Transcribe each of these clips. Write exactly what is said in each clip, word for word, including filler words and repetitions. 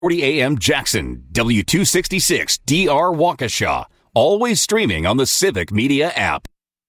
forty A M Jackson, W two sixty-six D R Waukesha. Always streaming on the Civic Media app.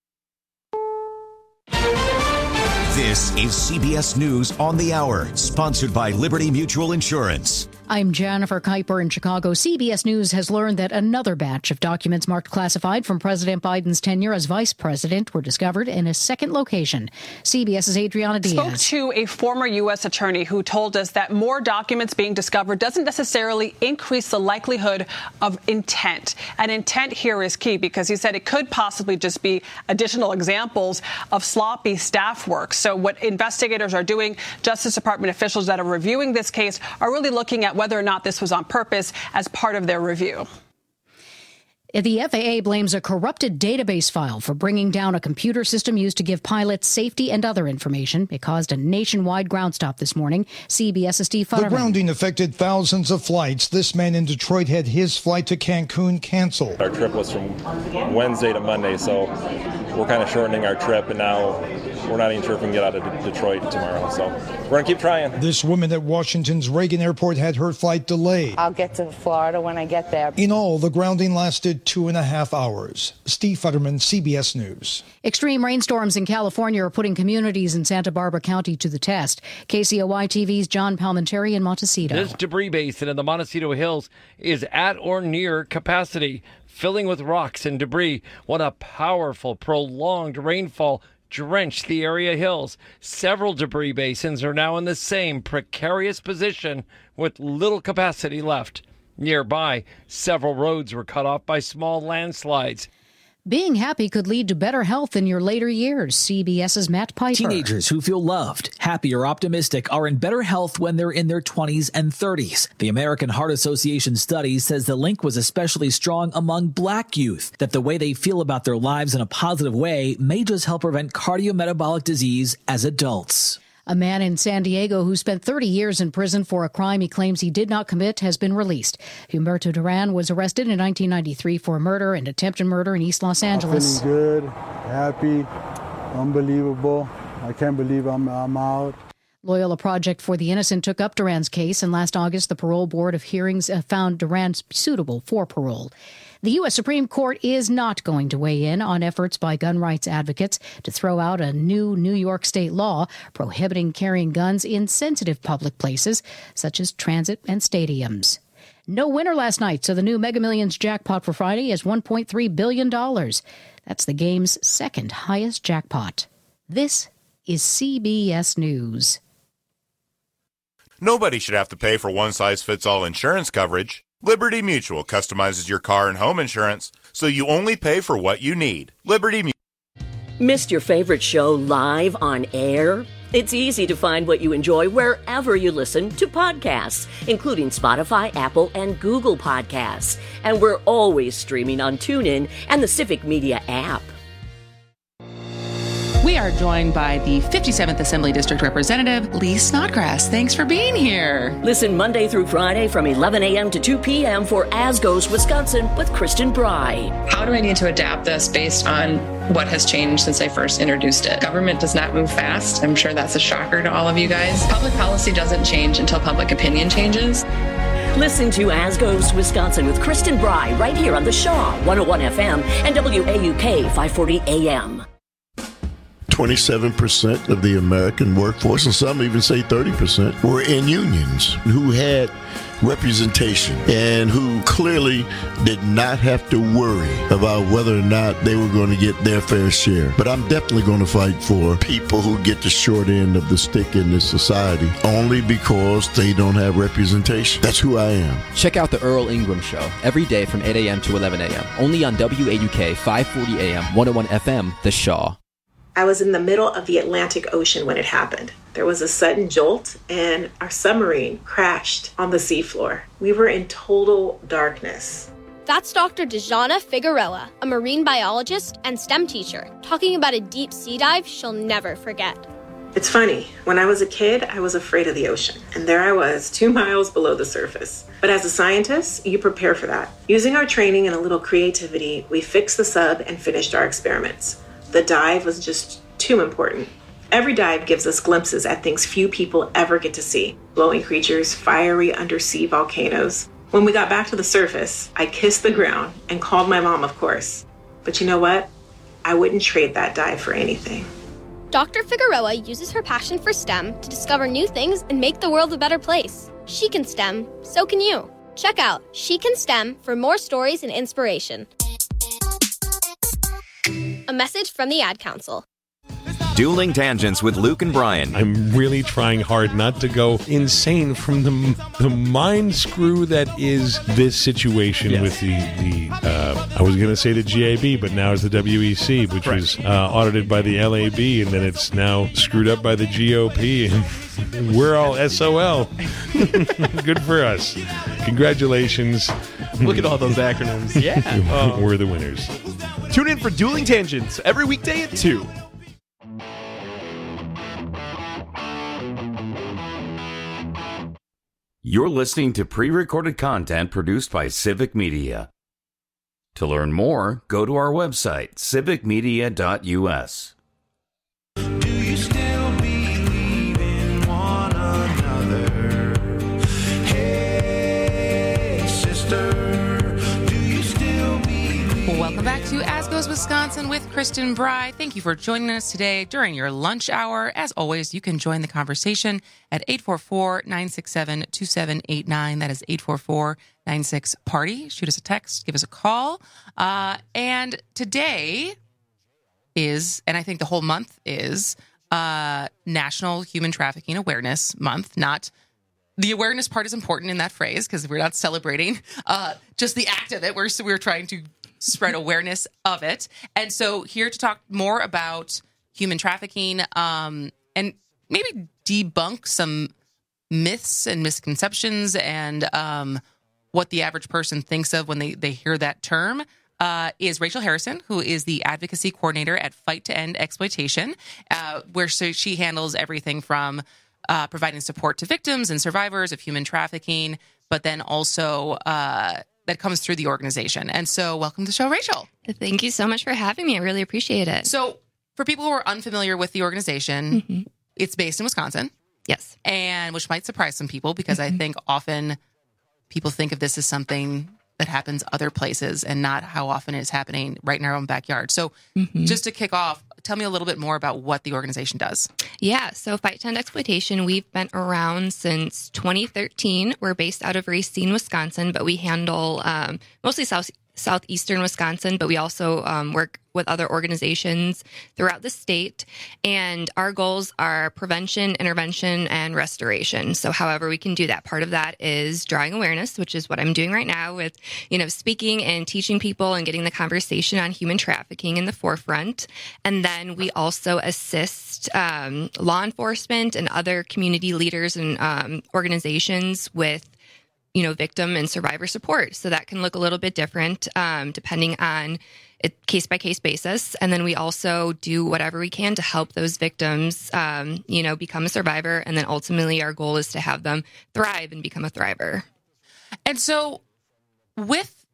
This is C B S News on the Hour, sponsored by Liberty Mutual Insurance. I'm Jennifer Kuiper in Chicago. C B S News has learned that another batch of documents marked classified from President Biden's tenure as vice president were discovered in a second location. CBS's Adriana Diaz spoke to a former U S attorney who told us that more documents being discovered doesn't necessarily increase the likelihood of intent. And intent here is key because he said it could possibly just be additional examples of sloppy staff work. So what investigators are doing, Justice Department officials that are reviewing this case are really looking at whether or not this was on purpose as part of their review. The F A A blames a corrupted database file for bringing down a computer system used to give pilots safety and other information. It caused a nationwide ground stop this morning. CBS's Steve Futterman. The grounding affected thousands of flights. This man in Detroit had his flight to Cancun canceled. Our trip was from Wednesday to Monday, so we're kind of shortening our trip, and now we're not even sure if we can get out of Detroit tomorrow. So we're going to keep trying. This woman at Washington's Reagan Airport had her flight delayed. I'll get to Florida when I get there. In all, the grounding lasted two and a half hours. Steve Futterman, C B S News. Extreme rainstorms in California are putting communities in Santa Barbara County to the test. K C O Y T V's John Palmenteri in Montecito. This debris basin in the Montecito Hills is at or near capacity, filling with rocks and debris. What a powerful, prolonged rainfall drenched the area hills. Several debris basins are now in the same precarious position with little capacity left. Nearby, several roads were cut off by small landslides. Being happy could lead to better health in your later years. CBS's Matt Piper. Teenagers who feel loved, happy, or optimistic are in better health when they're in their twenties and thirties. The American Heart Association study says the link was especially strong among black youth, that the way they feel about their lives in a positive way may just help prevent cardiometabolic disease as adults. A man in San Diego who spent thirty years in prison for a crime he claims he did not commit has been released. Humberto Duran was arrested in nineteen ninety-three for murder and attempted murder in East Los Angeles. I'm feeling good, happy, unbelievable. I can't believe I'm, I'm out. Loyola Project for the Innocent took up Duran's case, and last August the Parole Board of Hearings found Duran suitable for parole. The U S Supreme Court is not going to weigh in on efforts by gun rights advocates to throw out a new New York state law prohibiting carrying guns in sensitive public places, such as transit and stadiums. No winner last night, so the new Mega Millions jackpot for Friday is one point three billion dollars. That's the game's second highest jackpot. This is C B S News. Nobody should have to pay for one-size-fits-all insurance coverage. Liberty Mutual customizes your car and home insurance, so you only pay for what you need. Liberty Mutual. Missed your favorite show live on air? It's easy to find what you enjoy wherever you listen to podcasts, including Spotify, Apple, and Google Podcasts. And we're always streaming on TuneIn and the Civic Media app. We are joined by the fifty-seventh Assembly District Representative, Lee Snodgrass. Thanks for being here. Listen Monday through Friday from eleven a.m. to two p.m. for As Goes Wisconsin with Kristen Bry. How do I need to adapt this based on what has changed since I first introduced it? Government does not move fast. I'm sure that's a shocker to all of you guys. Public policy doesn't change until public opinion changes. Listen to As Goes Wisconsin with Kristen Bry right here on the Shaw one oh one F M and W A U K five forty A M. twenty-seven percent of the American workforce, and some even say thirty percent, were in unions who had representation and who clearly did not have to worry about whether or not they were going to get their fair share. But I'm definitely going to fight for people who get the short end of the stick in this society only because they don't have representation. That's who I am. Check out the Earl Ingram Show every day from eight a.m. to eleven a.m. only on W A U K five forty A M, one oh one F M, The Shaw. I was in the middle of the Atlantic Ocean when it happened. There was a sudden jolt and our submarine crashed on the seafloor. We were in total darkness. That's Doctor Dejana Figuerella, a marine biologist and STEM teacher, talking about a deep sea dive she'll never forget. It's funny, when I was a kid, I was afraid of the ocean, and there I was, two miles below the surface. But as a scientist, you prepare for that. Using our training and a little creativity, we fixed the sub and finished our experiments. The dive was just too important. Every dive gives us glimpses at things few people ever get to see. Glowing creatures, fiery undersea volcanoes. When we got back to the surface, I kissed the ground and called my mom, of course. But you know what? I wouldn't trade that dive for anything. Doctor Figueroa uses her passion for STEM to discover new things and make the world a better place. She can STEM, so can you. Check out She Can STEM for more stories and inspiration. A message from the Ad Council. Dueling Tangents with Luke and Brian. I'm really trying hard not to go insane from the the mind screw that is this situation yes. with the, the uh, I was going to say the G A B, but now it's the W E C, which right. was uh, audited by the L A B, and then it's now screwed up by the G O P, and we're all S O L. Good for us. Congratulations. Look at all those acronyms. Yeah. uh, we're the winners. Tune in for Dueling Tangents every weekday at two. You're listening to pre-recorded content produced by Civic Media. To learn more, go to our website, civic media dot u s. Do you still believe in one another? Hey, sister, do you still believe? Welcome back to As Goes Wisconsin with Kristen Bry. Thank you for joining us today during your lunch hour. As always, you can join the conversation at eight four four, nine six seven, two seven eight nine. That is eight four four, nine six, party. Shoot us a text, give us a call. Uh, and today is, and I think the whole month is, uh, National Human Trafficking Awareness Month. Not the awareness part is important in that phrase because we're not celebrating uh, just the act of it. We're, we're trying to spread awareness of it. And so here to talk more about human trafficking um, and maybe debunk some myths and misconceptions and um, what the average person thinks of when they, they hear that term uh, is Rachel Harrison, who is the advocacy coordinator at Fight to End Exploitation, uh, where so she handles everything from uh, providing support to victims and survivors of human trafficking, but then also uh, that comes through the organization. And so welcome to the show, Rachel. Thank you so much for having me. I really appreciate it. So for people who are unfamiliar with the organization, mm-hmm. it's based in Wisconsin. Yes. And which might surprise some people because mm-hmm. I think often people think of this as something that happens other places and not how often it is happening right in our own backyard. So mm-hmm. just to kick off, tell me a little bit more about what the organization does. Yeah, so Fight to End Exploitation, we've been around since twenty thirteen. We're based out of Racine, Wisconsin, but we handle um, mostly South southeastern Wisconsin, but we also um, work with other organizations throughout the state. And our goals are prevention, intervention, and restoration. So however we can do that, part of that is drawing awareness, which is what I'm doing right now with, you know, speaking and teaching people and getting the conversation on human trafficking in the forefront. And then we also assist um, law enforcement and other community leaders and um, organizations with you know, victim and survivor support. So that can look a little bit different um, depending on a case-by-case basis. And then we also do whatever we can to help those victims, um, you know, become a survivor. And then ultimately our goal is to have them thrive and become a thriver. And so with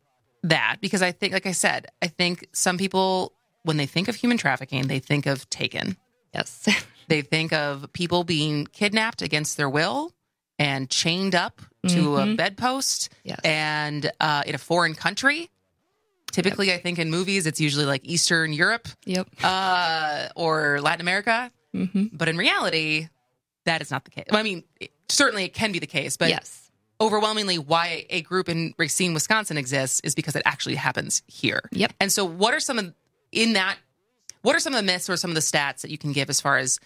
that, because I think, like I said, I think some people, when they think of human trafficking, they think of taken. Yes. They think of people being kidnapped against their will and chained up to mm-hmm. a bedpost yes. and uh, in a foreign country. Typically, yep. I think in movies, it's usually like Eastern Europe yep. uh, or Latin America. Mm-hmm. But in reality, that is not the case. Well, I mean, it, certainly it can be the case, but yes. overwhelmingly why a group in Racine, Wisconsin exists is because it actually happens here. Yep. And so what are some of, in that, what are some of the myths or some of the stats that you can give as far as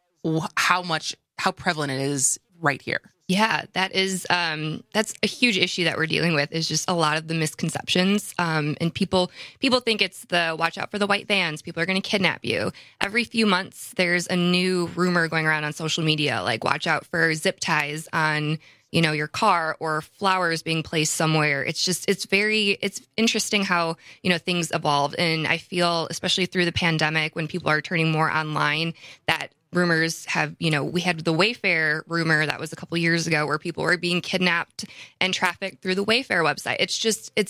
how much, how prevalent it is right here? Yeah, that is um, that's a huge issue that we're dealing with is just a lot of the misconceptions. Um, and people people think it's the watch out for the white vans. People are going to kidnap you. Every few months, there's a new rumor going around on social media, like watch out for zip ties on, you know, your car or flowers being placed somewhere. It's just it's very it's interesting how, you know, things evolve. And I feel, especially through the pandemic, when people are turning more online, that rumors have, you know, we had the Wayfair rumor that was a couple years ago where people were being kidnapped and trafficked through the Wayfair website. It's just, it's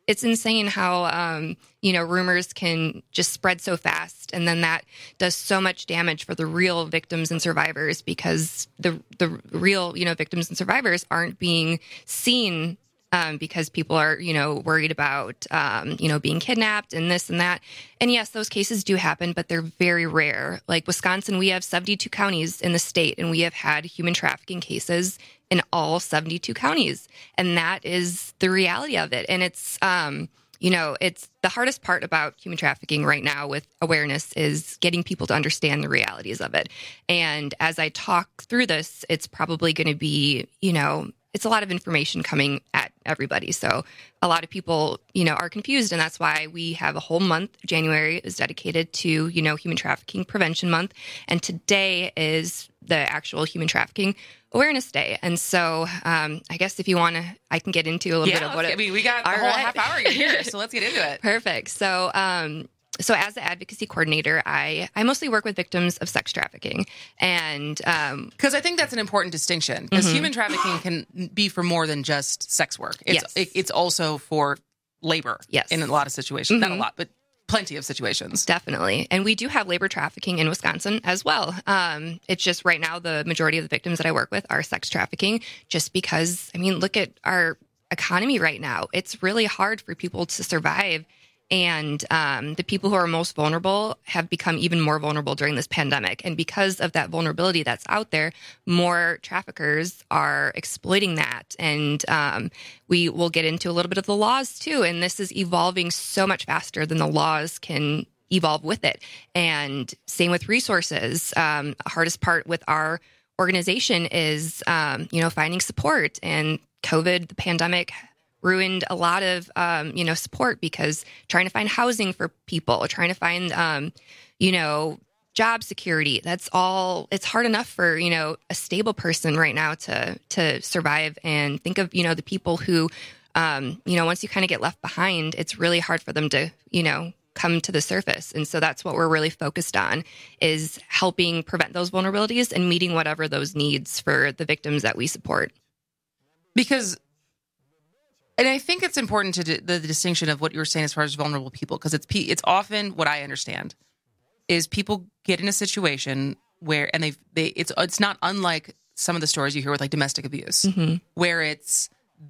it's insane how, um, you know, rumors can just spread so fast. And then that does so much damage for the real victims and survivors, because the the real, you know, victims and survivors aren't being seen um, because people are, you know, worried about, um, you know, being kidnapped and this and that. And yes, those cases do happen, but they're very rare. Like Wisconsin, we have seventy-two counties in the state, and we have had human trafficking cases in all seventy-two counties. And that is the reality of it. And it's, um, you know, it's the hardest part about human trafficking right now with awareness is getting people to understand the realities of it. And as I talk through this, it's probably going to be, you know, it's a lot of information coming at everybody. So a lot of people, you know, are confused. And that's why we have a whole month. January is dedicated to, you know, Human Trafficking Prevention Month. And today is the actual Human Trafficking Awareness Day. And so um, I guess if you want to, I can get into a little yeah, bit of what it, I mean, we got a whole right. half hour here, so let's get into it. Perfect. So, um, So as the advocacy coordinator, I, I mostly work with victims of sex trafficking. And because um, I think that's an important distinction, because mm-hmm. human trafficking can be for more than just sex work. It's, yes. it, it's also for labor yes. in a lot of situations. Mm-hmm. Not a lot, but plenty of situations. Definitely. And we do have labor trafficking in Wisconsin as well. Um, it's just right now the majority of the victims that I work with are sex trafficking, just because, I mean, look at our economy right now. It's really hard for people to survive. And um, the people who are most vulnerable have become even more vulnerable during this pandemic. And because of that vulnerability that's out there, more traffickers are exploiting that. And um, we will get into a little bit of the laws, too. And this is evolving so much faster than the laws can evolve with it. And same with resources. Um, the hardest part with our organization is, um, you know, finding support. And COVID, the pandemic, ruined a lot of, um, you know, support, because trying to find housing for people, trying to find, um, you know, job security, that's all, it's hard enough for, you know, a stable person right now to, to survive. And think of, you know, the people who, um, you know, once you kind of get left behind, it's really hard for them to, you know, come to the surface. And so that's what we're really focused on, is helping prevent those vulnerabilities and meeting whatever those needs for the victims that we support. Because And I think it's important to d- the, the distinction of what you were saying as far as vulnerable people, because it's it's often what I understand is people get in a situation where, and they they it's it's not unlike some of the stories you hear with like domestic abuse, mm-hmm. where it's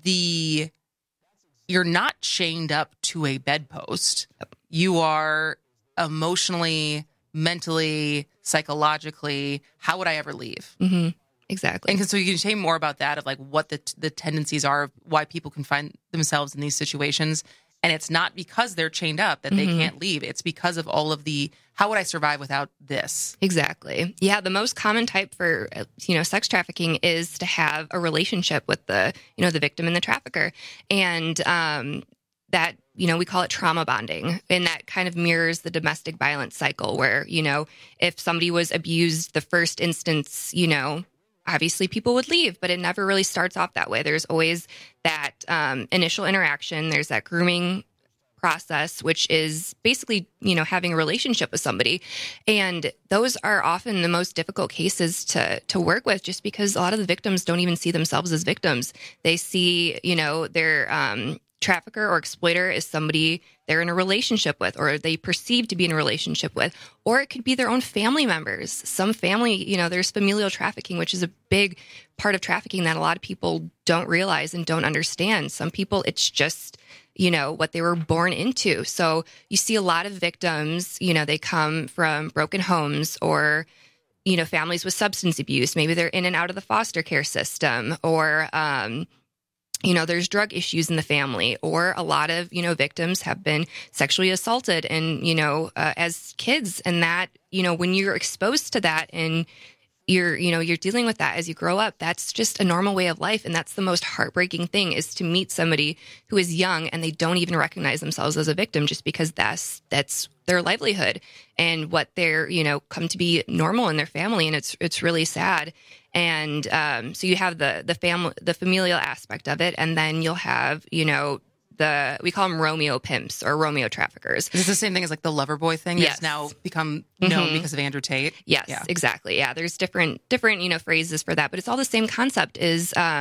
the you're not chained up to a bedpost, you are emotionally, mentally, psychologically. How would I ever leave? Mm-hmm. Exactly. And so you can say more about that, of like what the the tendencies are, of why people can find themselves in these situations. And it's not because they're chained up that they mm-hmm. can't leave. It's because of all of the, how would I survive without this? Exactly. Yeah. The most common type for, you know, sex trafficking is to have a relationship with the, you know, the victim and the trafficker. And um, that, you know, we call it trauma bonding. And that kind of mirrors the domestic violence cycle where, you know, if somebody was abused the first instance, you know, obviously people would leave, but it never really starts off that way. There's always that um, initial interaction. There's that grooming process, which is basically, you know, having a relationship with somebody. And those are often the most difficult cases to to work with, just because a lot of the victims don't even see themselves as victims. They see, you know, their um, trafficker or exploiter is somebody they're in a relationship with, or they perceive to be in a relationship with, or it could be their own family members. Some family, you know, there's familial trafficking, which is a big part of trafficking that a lot of people don't realize and don't understand. Some people, it's just, you know, what they were born into. So you see a lot of victims, you know, they come from broken homes or, you know, families with substance abuse. Maybe they're in and out of the foster care system, or, um, you know, there's drug issues in the family, or a lot of, you know, victims have been sexually assaulted and, you know, uh, as kids. And that, you know, when you're exposed to that and you're, you know, you're dealing with that as you grow up, that's just a normal way of life. And that's the most heartbreaking thing, is to meet somebody who is young and they don't even recognize themselves as a victim, just because that's, that's their livelihood and what they're, you know, come to be normal in their family. And it's, it's really sad. And um, so you have the the family, the familial aspect of it, and then you'll have, you know, the we call them Romeo pimps or Romeo traffickers. Is this the same thing as like the lover boy thing? Yes. That's now become known mm-hmm. because of Andrew Tate. Yes, yeah. exactly. Yeah, there's different different you know phrases for that, but it's all the same concept. Is um,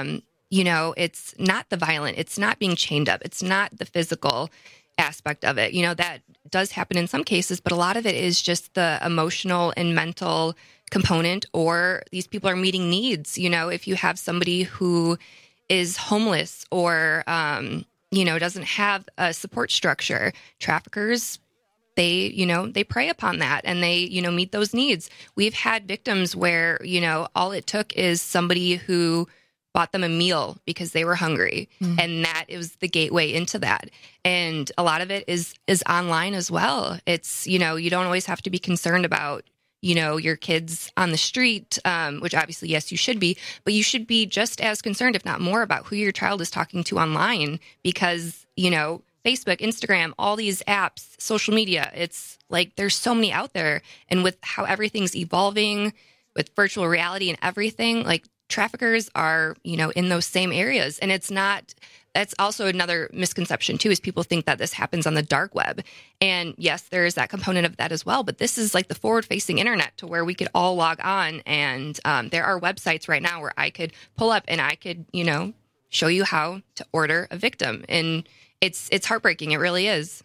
you know, it's not the violent, it's not being chained up, it's not the physical aspect of it. You know, that does happen in some cases, but a lot of it is just the emotional and mental component, or these people are meeting needs. You know, if you have somebody who is homeless or, um, you know, doesn't have a support structure, traffickers, they, you know, they prey upon that and they, you know, meet those needs. We've had victims where, you know, all it took is somebody who bought them a meal because they were hungry. Mm. And that is the gateway into that. And a lot of it is, is online as well. It's, you know, you don't always have to be concerned about, you know, your kids on the street, um, which obviously, yes, you should be, but you should be just as concerned, if not more, about who your child is talking to online, because, you know, Facebook, Instagram, all these apps, social media, it's like there's so many out there. And with how everything's evolving with virtual reality and everything, like traffickers are, you know, in those same areas. And it's not, that's also another misconception too, is people think that this happens on the dark web. And yes, there is that component of that as well. But this is like the forward facing internet to where we could all log on. And um, there are websites right now where I could pull up and I could, you know, show you how to order a victim. And it's, it's heartbreaking. It really is.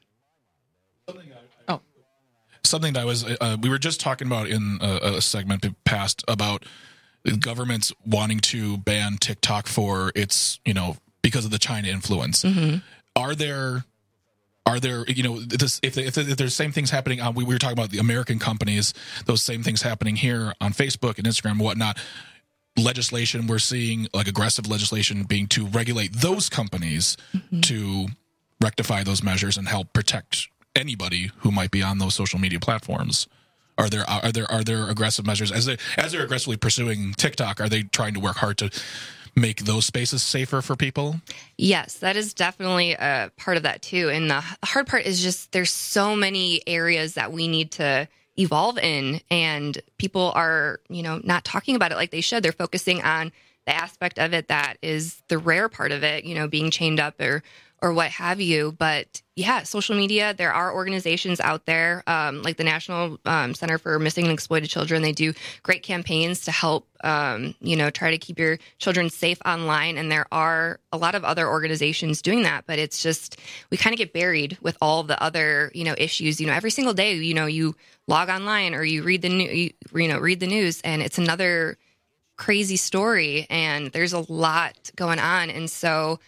Oh, something that I was, uh, we were just talking about in a, a segment past about governments wanting to ban TikTok for its, you know, because of the China influence. Mm-hmm. Are there, are there, you know, this, if, if, if there's same things happening on, we, we were talking about the American companies, those same things happening here on Facebook and Instagram and whatnot, legislation, we're seeing like aggressive legislation being to regulate those companies mm-hmm. to rectify those measures and help protect anybody who might be on those social media platforms. Are there are there are there aggressive measures as they as they're aggressively pursuing TikTok? Are they trying to work hard to make those spaces safer for people? Yes, that is definitely a part of that too. And the hard part is just there's so many areas that we need to evolve in, and people are, you know, not talking about it like they should. They're focusing on the aspect of it that is the rare part of it, you know, being chained up or or what have you. But yeah, social media, there are organizations out there um, like the National um, Center for Missing and Exploited Children. They do great campaigns to help, um, you know, try to keep your children safe online. And there are a lot of other organizations doing that. But it's just, we kind of get buried with all the other, you know, issues. You know, every single day, you know, you log online or you read the new, you, you know, read the news, and it's another crazy story. And there's a lot going on. And so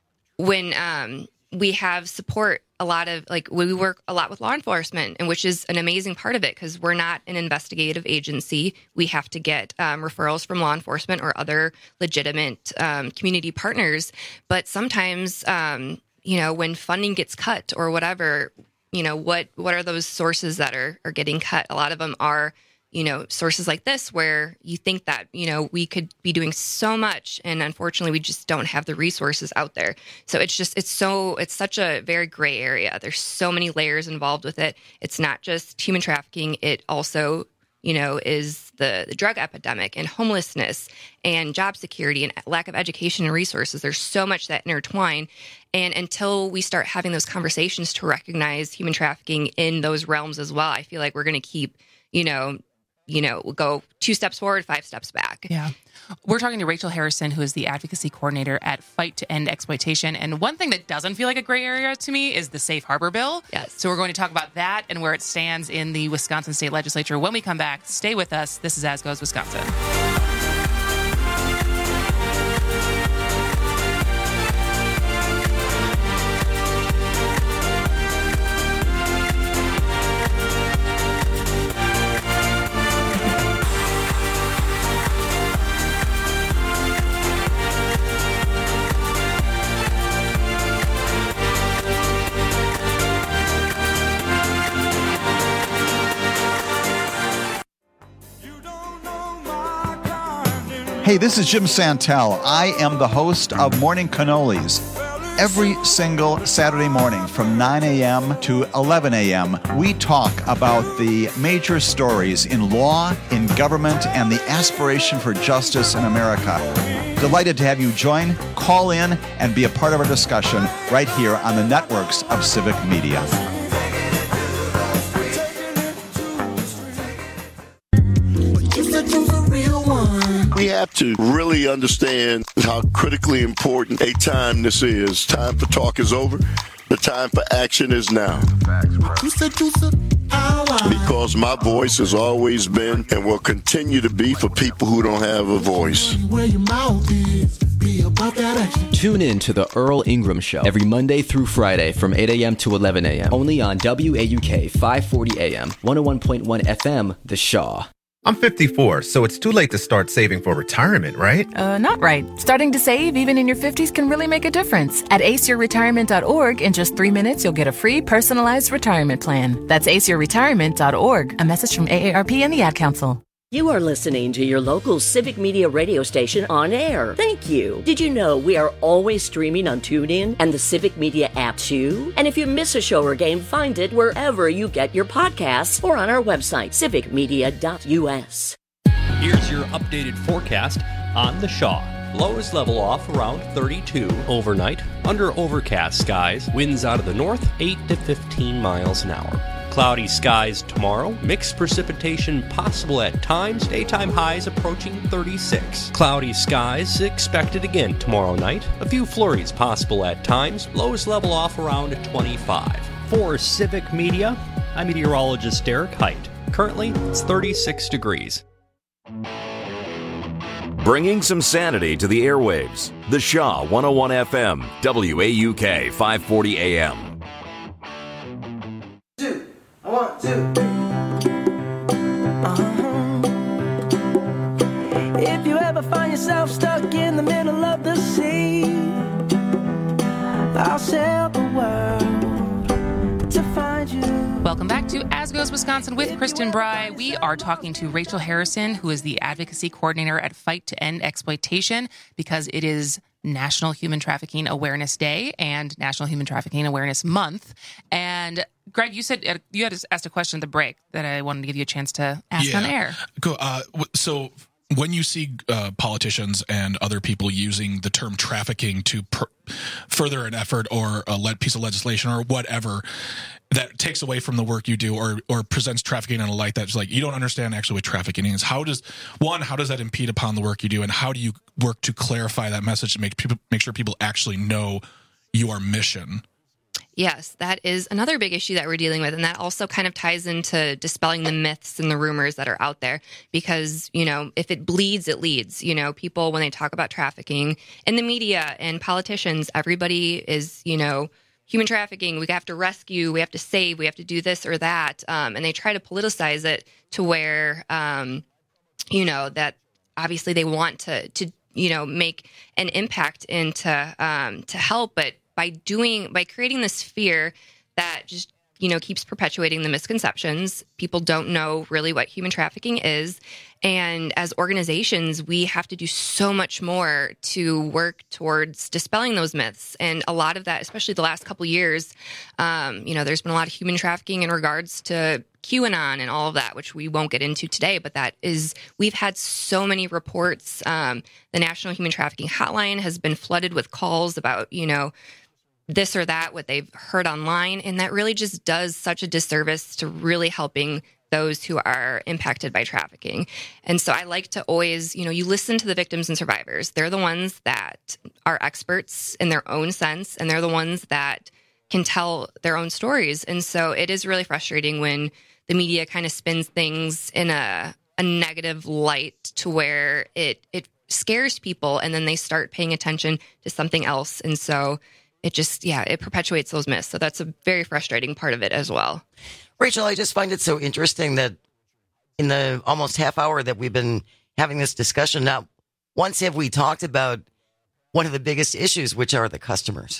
when um, we have support, a lot of like we work a lot with law enforcement, and which is an amazing part of it because we're not an investigative agency. We have to get um, referrals from law enforcement or other legitimate um, community partners. But sometimes, um, you know, when funding gets cut or whatever, you know, what what are those sources that are are getting cut? A lot of them are, you know, sources like this where you think that, you know, we could be doing so much, and unfortunately we just don't have the resources out there. So it's just, it's so, it's such a very gray area. There's so many layers involved with it. It's not just human trafficking. It also, you know, is the, the drug epidemic and homelessness and job security and lack of education and resources. There's so much that intertwine. And until we start having those conversations to recognize human trafficking in those realms as well, I feel like we're going to keep, you know, you know, we'll go two steps forward, five steps back. Yeah. We're talking to Rachel Harrison, who is the advocacy coordinator at Fight to End Exploitation. And one thing that doesn't feel like a gray area to me is the Safe Harbor Bill. Yes. So we're going to talk about that and where it stands in the Wisconsin State Legislature. When we come back, stay with us. This is As Goes Wisconsin. Hey, this is Jim Santel. I am the host of Morning Cannolis. Every single Saturday morning from nine a.m. to eleven a.m., we talk about the major stories in law, in government, and the aspiration for justice in America. Delighted to have you join, call in, and be a part of our discussion right here on the networks of Civic Media. We have to really understand how critically important a time this is. Time for talk is over. The time for action is now. Because my voice has always been and will continue to be for people who don't have a voice. Tune in to the Earl Ingram Show every Monday through Friday from eight a.m. to eleven a.m. only on W A U K five forty A M, one oh one point one F M, The Shaw. I'm fifty-four, so it's too late to start saving for retirement, right? Uh, not right. Starting to save even in your fifties can really make a difference. At ace your retirement dot org, in just three minutes, you'll get a free personalized retirement plan. That's ace your retirement dot org. A message from A A R P and the Ad Council. You are listening to your local Civic Media radio station on air. Thank you. Did you know we are always streaming on TuneIn and the Civic Media app too? And if you miss a show or game, find it wherever you get your podcasts or on our website, civic media dot U S. Here's your updated forecast on the Shaw. Lows level off around thirty-two overnight. Under overcast skies, winds out of the north, eight to fifteen miles an hour. Cloudy skies tomorrow. Mixed precipitation possible at times. Daytime highs approaching thirty-six. Cloudy skies expected again tomorrow night. A few flurries possible at times. Lows level off around twenty-five. For Civic Media, I'm meteorologist Derek Height. Currently, it's thirty-six degrees. Bringing some sanity to the airwaves. The Shaw one oh one F M, W A U K five forty A M. One, two, three. Uh-huh. If you ever find yourself stuck in the middle of the sea, I'll sail the world to find you. Welcome back to As Goes Wisconsin with Kristen Bry. We are talking to Rachel Harrison, who is the advocacy coordinator at Fight to End Exploitation, because it is National Human Trafficking Awareness Day and National Human Trafficking Awareness Month. And Greg, you said you had asked a question at the break that I wanted to give you a chance to ask yeah. on air. Cool. Uh, so when you see uh, politicians and other people using the term trafficking to per- further an effort or a le- piece of legislation or whatever that takes away from the work you do or or presents trafficking in a light that's like you don't understand actually what trafficking is, how does one how does that impede upon the work you do, and how do you work to clarify that message to make people make sure people actually know your mission? Yes, that is another big issue that we're dealing with. And that also kind of ties into dispelling the myths and the rumors that are out there. Because, you know, if it bleeds, it leads. You know, people, when they talk about trafficking in the media and politicians, everybody is, you know, human trafficking. We have to rescue. We have to save. We have to do this or that. Um, and they try to politicize it to where, um, you know, that obviously they want to, to you know, make an impact into um, to help. But by doing, by creating this fear that just, you know, keeps perpetuating the misconceptions, people don't know really what human trafficking is. And as organizations, we have to do so much more to work towards dispelling those myths. And a lot of that, especially the last couple of years, um, you know, there's been a lot of human trafficking in regards to QAnon and all of that, which we won't get into today. But that is, we've had so many reports. Um, the National Human Trafficking Hotline has been flooded with calls about, you know, this or that, what they've heard online. And that really just does such a disservice to really helping those who are impacted by trafficking. And so I like to always, you know, you listen to the victims and survivors. They're the ones that are experts in their own sense, and they're the ones that can tell their own stories. And so it is really frustrating when the media kind of spins things in a, a negative light to where it, it scares people, and then they start paying attention to something else. And so it just, yeah, it perpetuates those myths. So that's a very frustrating part of it as well. Rachel, I just find it so interesting that in the almost half hour that we've been having this discussion, not once have we talked about one of the biggest issues, which are the customers.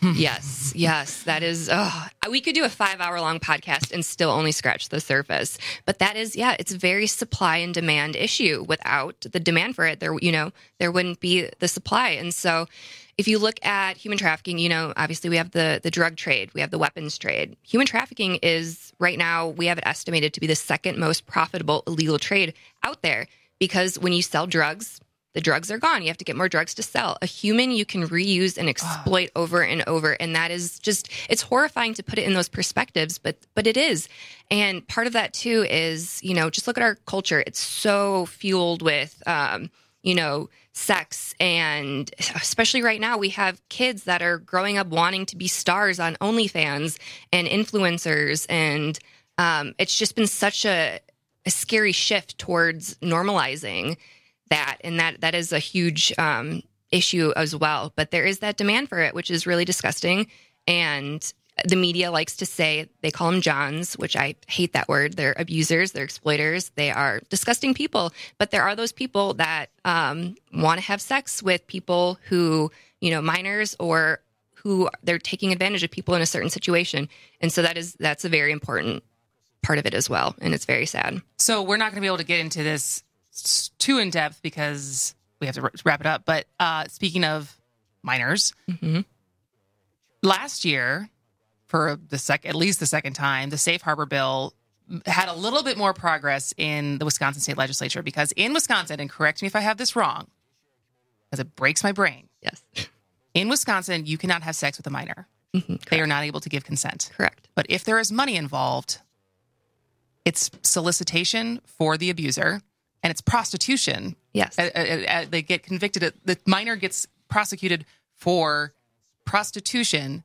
Yes, yes, that is, oh, we could do a five hour long podcast and still only scratch the surface. But that is, yeah, it's a very supply and demand issue. Without the demand for it, there, you know, there wouldn't be the supply. And so if you look at human trafficking, you know, obviously we have the, the drug trade, we have the weapons trade. Human trafficking is right now, we have it estimated to be the second most profitable illegal trade out there, because when you sell drugs, the drugs are gone. You have to get more drugs to sell. A human you can reuse and exploit oh. over and over. And that is just, it's horrifying to put it in those perspectives, but but it is. And part of that too is, you know, just look at our culture. It's so fueled with, um, you know, sex. And especially right now, we have kids that are growing up wanting to be stars on OnlyFans and influencers. And um, it's just been such a, a scary shift towards normalizing that. And that that is a huge um, issue as well. But there is that demand for it, which is really disgusting. And the media likes to say, they call them Johns, which I hate that word. They're abusers, they're exploiters, they are disgusting people. But there are those people that um, want to have sex with people who, you know, minors, or who they're taking advantage of people in a certain situation. And so that is, that's a very important part of it as well. And it's very sad. So we're not going to be able to get into this too in depth because we have to wrap it up. But uh, speaking of minors, mm-hmm. last year, for the sec, at least the second time, the Safe Harbor bill had a little bit more progress in the Wisconsin State Legislature, because in Wisconsin, and correct me if I have this wrong, because it breaks my brain. Yes. In Wisconsin, you cannot have sex with a minor. Mm-hmm, they are not able to give consent. Correct. But if there is money involved, it's solicitation for the abuser, and it's prostitution. Yes. Uh, uh, uh, they get convicted. The minor gets prosecuted for prostitution,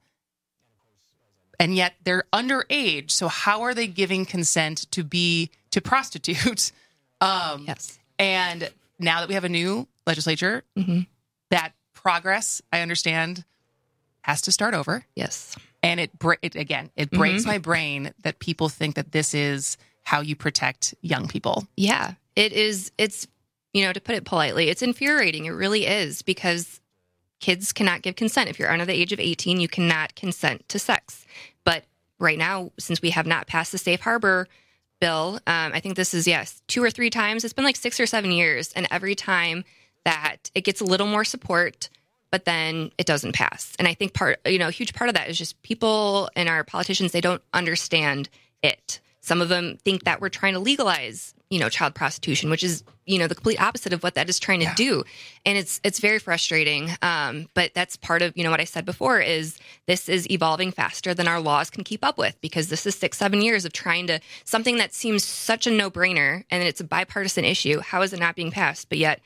and yet they're underage. So how are they giving consent to be to prostitute? Um, yes. And now that we have a new legislature, mm-hmm. that progress, I understand, has to start over. Yes. And it, it again, it breaks mm-hmm. my brain that people think that this is how you protect young people. Yeah, it is. It's, you know, to put it politely, it's infuriating. It really is, because kids cannot give consent. If you're under the age of eighteen, you cannot consent to sex. But right now, since we have not passed the Safe Harbor bill, um, I think this is, yes, two or three times. It's been like six or seven years. And every time that it gets a little more support, but then it doesn't pass. And I think part, you know, a huge part of that is just people and our politicians, they don't understand it. Some of them think that we're trying to legalize, you know, child prostitution, which is, you know, the complete opposite of what that is trying to yeah. do. And it's it's very frustrating. Um, but that's part of, you know, what I said before is this is evolving faster than our laws can keep up with, because this is six, seven years of trying to, something that seems such a no-brainer, and it's a bipartisan issue. How is it not being passed? But yet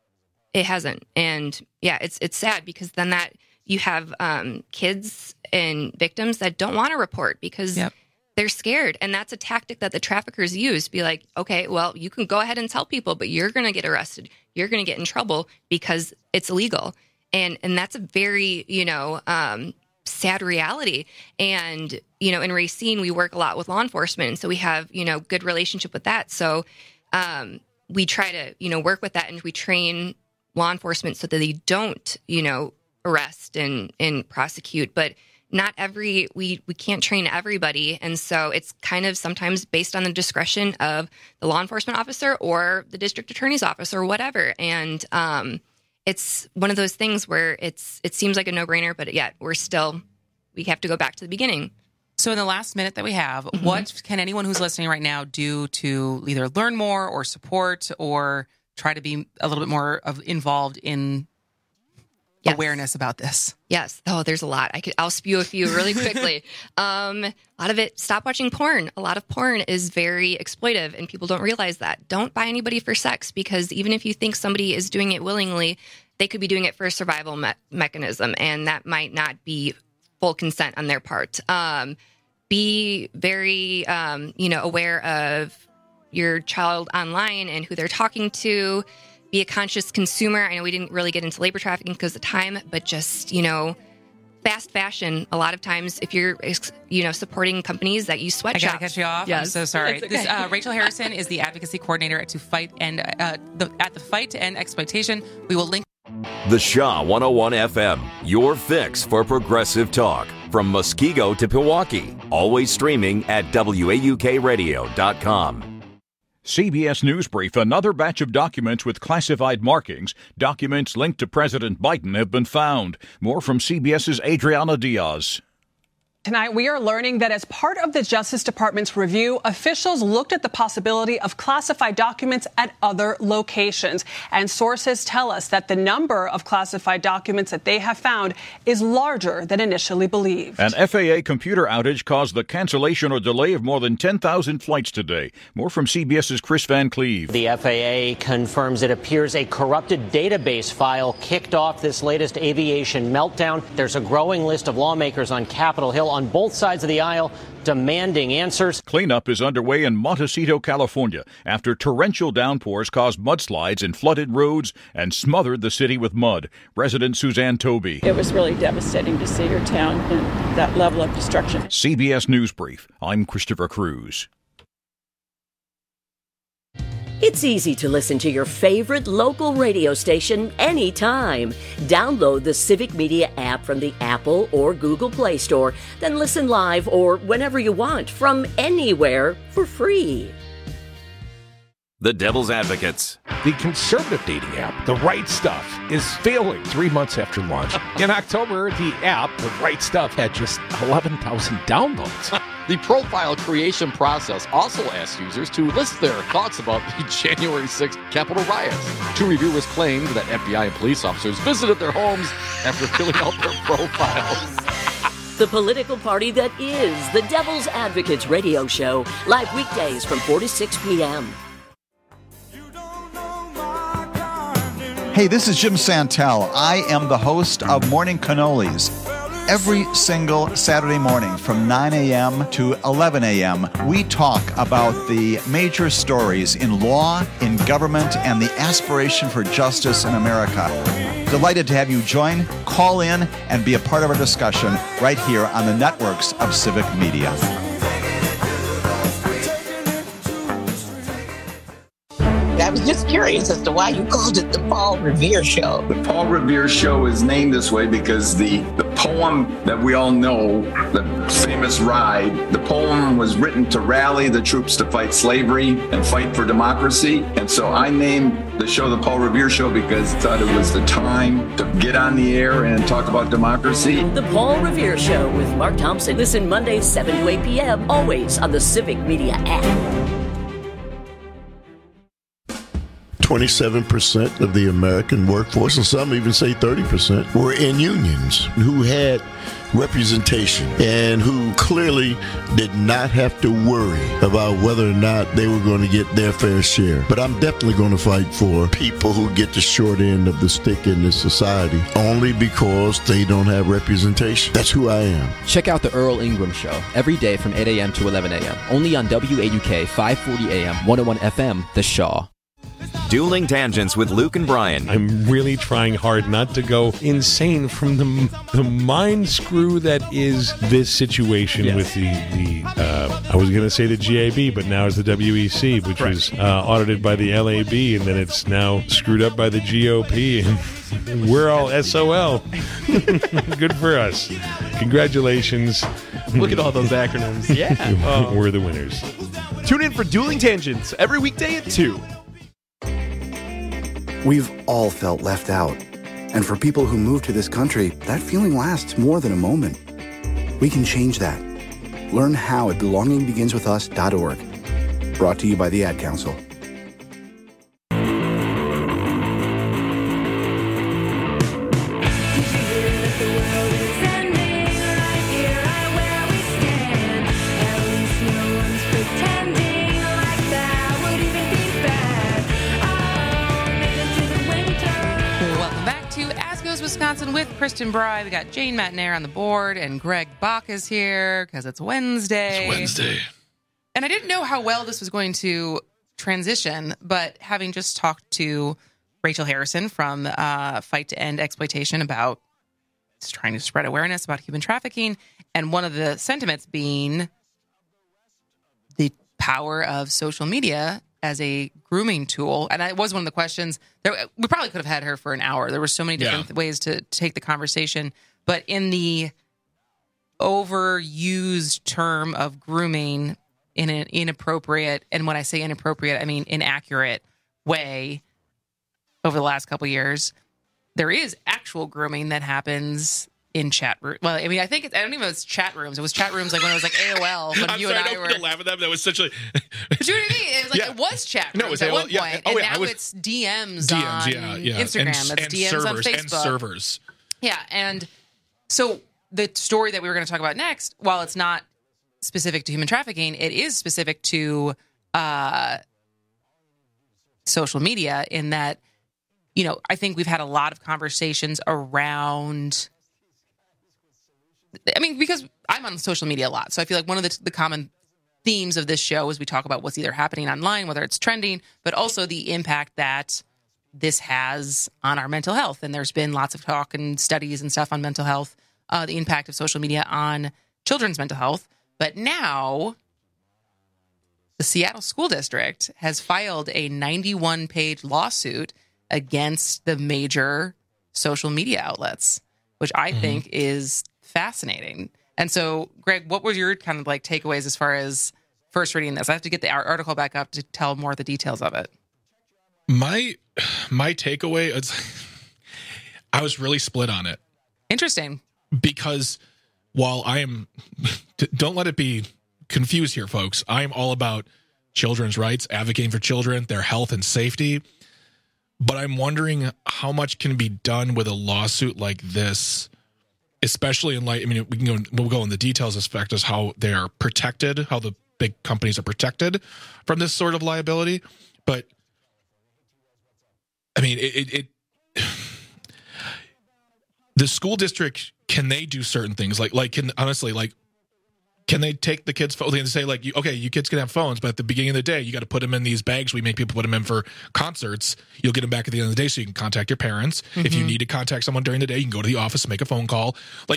it hasn't. And yeah, it's it's sad, because then that you have um, kids and victims that don't want to report because yep. they're scared. And that's a tactic that the traffickers use. Be like, okay, well, you can go ahead and tell people, but you're going to get arrested. You're going to get in trouble because it's illegal. And and that's a very, you know, um, sad reality. And, you know, in Racine, we work a lot with law enforcement. And so we have, you know, good relationship with that. So um, we try to, you know, work with that, and we train law enforcement so that they don't, you know, arrest and, and prosecute. But not every, we, we can't train everybody. And so it's kind of sometimes based on the discretion of the law enforcement officer or the district attorney's office or whatever. And um, it's one of those things where it's, it seems like a no-brainer, but yet we're still, we have to go back to the beginning. So in the last minute that we have, mm-hmm. what can anyone who's listening right now do to either learn more or support or try to be a little bit more of involved in yes. awareness about this? Yes. Oh, there's a lot. I could, I'll spew a few really quickly. um, a lot of it, stop watching porn. A lot of porn is very exploitive, and people don't realize that. Don't buy anybody for sex, because even if you think somebody is doing it willingly, they could be doing it for a survival me- mechanism, and that might not be full consent on their part. Um, be very, um, you know, aware of your child online and who they're talking to. Be a conscious consumer. I know we didn't really get into labor trafficking because of time, but just, you know, fast fashion. A lot of times, if you're, you know, supporting companies that use sweatshops. I gotta cut you off. Yes. I'm so sorry. Okay. This, uh, Rachel Harrison is the advocacy coordinator at to fight and uh, the, at the Fight to End Exploitation. We will link. The Shaw one oh one F M, your fix for progressive talk. From Muskego to Pewaukee. Always streaming at W A U K radio dot com. C B S News Brief, another batch of documents with classified markings. Documents linked to President Biden have been found. More from CBS's Adriana Diaz. Tonight, we are learning that as part of the Justice Department's review, officials looked at the possibility of classified documents at other locations. And sources tell us that the number of classified documents that they have found is larger than initially believed. An F A A computer outage caused the cancellation or delay of more than ten thousand flights today. More from CBS's Chris Van Cleve. The F A A confirms it appears a corrupted database file kicked off this latest aviation meltdown. There's a growing list of lawmakers on Capitol Hill on both sides of the aisle demanding answers. Cleanup is underway in Montecito, California, after torrential downpours caused mudslides and flooded roads and smothered the city with mud. Resident Suzanne Toby. It was really devastating to see your town in that level of destruction. C B S News Brief. I'm Christopher Cruz. It's easy to listen to your favorite local radio station anytime. Download the Civic Media app from the Apple or Google Play Store, then listen live or whenever you want from anywhere for free. The Devil's Advocates. The conservative dating app, The Right Stuff, is failing three months after launch. In October, the app, The Right Stuff, had just eleven thousand downloads. The profile creation process also asks users to list their thoughts about the January sixth Capitol riots. Two reviewers claimed that F B I and police officers visited their homes after filling out their profiles. The political party that is the Devil's Advocates radio show, live weekdays from four to six p.m. Hey, this is Jim Santel. I am the host of Morning Cannolis. Every single Saturday morning from nine a.m. to eleven a.m., we talk about the major stories in law, in government, and the aspiration for justice in America. Delighted to have you join, call in, and be a part of our discussion right here on the networks of Civic Media. I was just curious as to why you called it the Paul Revere Show. The Paul Revere Show is named this way because the, the poem that we all know, the famous Ride, the poem was written to rally the troops to fight slavery and fight for democracy. And so I named the show the Paul Revere Show because I thought it was the time to get on the air and talk about democracy. The Paul Revere Show with Mark Thompson. Listen Mondays, seven to eight p.m., always on the Civic Media app. twenty-seven percent of the American workforce, and some even say thirty percent, were in unions who had representation and who clearly did not have to worry about whether or not they were going to get their fair share. But I'm definitely going to fight for people who get the short end of the stick in this society only because they don't have representation. That's who I am. Check out the Earl Ingram Show every day from eight a.m. to eleven a.m. only on W A U K five forty A M, one oh one F M, The Shaw. Dueling Tangents with Luke and Brian. I'm really trying hard not to go insane from the the mind screw that is this situation yes. with the, the uh, I was going to say the G A B, but now it's the W E C, which right. was uh, audited by the L A B, and then it's now screwed up by the G O P, and we're all S O L. Good for us. Congratulations. Look at all those acronyms. Yeah. Oh. We're the winners. Tune in for Dueling Tangents every weekday at two. We've all felt left out. And for people who move to this country, that feeling lasts more than a moment. We can change that. Learn how at belonging begins with us dot org. Brought to you by the Ad Council. Wisconsin with Kristen Bry. We got Jane Matnair on the board, and Greg Bach is here because it's Wednesday. It's Wednesday. And I didn't know how well this was going to transition, but having just talked to Rachel Harrison from uh, Fight to End Exploitation about just trying to spread awareness about human trafficking, and one of the sentiments being the power of social media as a grooming tool. And that was one of the questions. There, we probably could have had her for an hour. There were so many different yeah. ways to take the conversation. But in the overused term of grooming in an inappropriate, and when I say inappropriate, I mean inaccurate way over the last couple of years, there is actual grooming that happens in chat room. Well, I mean, I think it, I don't even know if it's chat rooms. It was chat rooms like when it was like A O L when I'm you sorry, and I I don't were. mean to laugh at that, but that was such a. But you know what I mean? It was like Yeah. it was chat rooms No, it was at A O L, one yeah. point, Oh, and yeah, I now was- it's D Ms, D Ms, on yeah, yeah. Instagram. And, it's and D Ms servers, on Facebook. and servers. Yeah, and so the story that we were going to talk about next, while it's not specific to human trafficking, it is specific to uh, social media in that, you know, I think we've had a lot of conversations around. I mean, because I'm on social media a lot, so I feel like one of the, the common themes of this show is we talk about what's either happening online, whether it's trending, but also the impact that this has on our mental health. And there's been lots of talk and studies and stuff on mental health, uh, the impact of social media on children's mental health. But now the Seattle School District has filed a ninety-one page lawsuit against the major social media outlets, which I mm-hmm. think is fascinating. And so, Greg, what were your kind of like takeaways as far as first reading this? I have to get the article back up to tell more of the details of it. My my takeaway is I was really split on it. Interesting. Because while I am, don't let it be confused here, folks. I am all about children's rights, advocating for children, their health and safety. But I'm wondering how much can be done with a lawsuit like this, especially in light. I mean, we can go. We'll go in the details as fact as how they are protected, how the big companies are protected from this sort of liability. But I mean, it. it, it the school district, can they do certain things? Like, like can honestly, like, can they take the kids' phone and say, like, you, okay, you kids can have phones, but at the beginning of the day, you got to put them in these bags. We make people put them in for concerts. You'll get them back at the end of the day so you can contact your parents. Mm-hmm. If you need to contact someone during the day, you can go to the office and make a phone call. Like,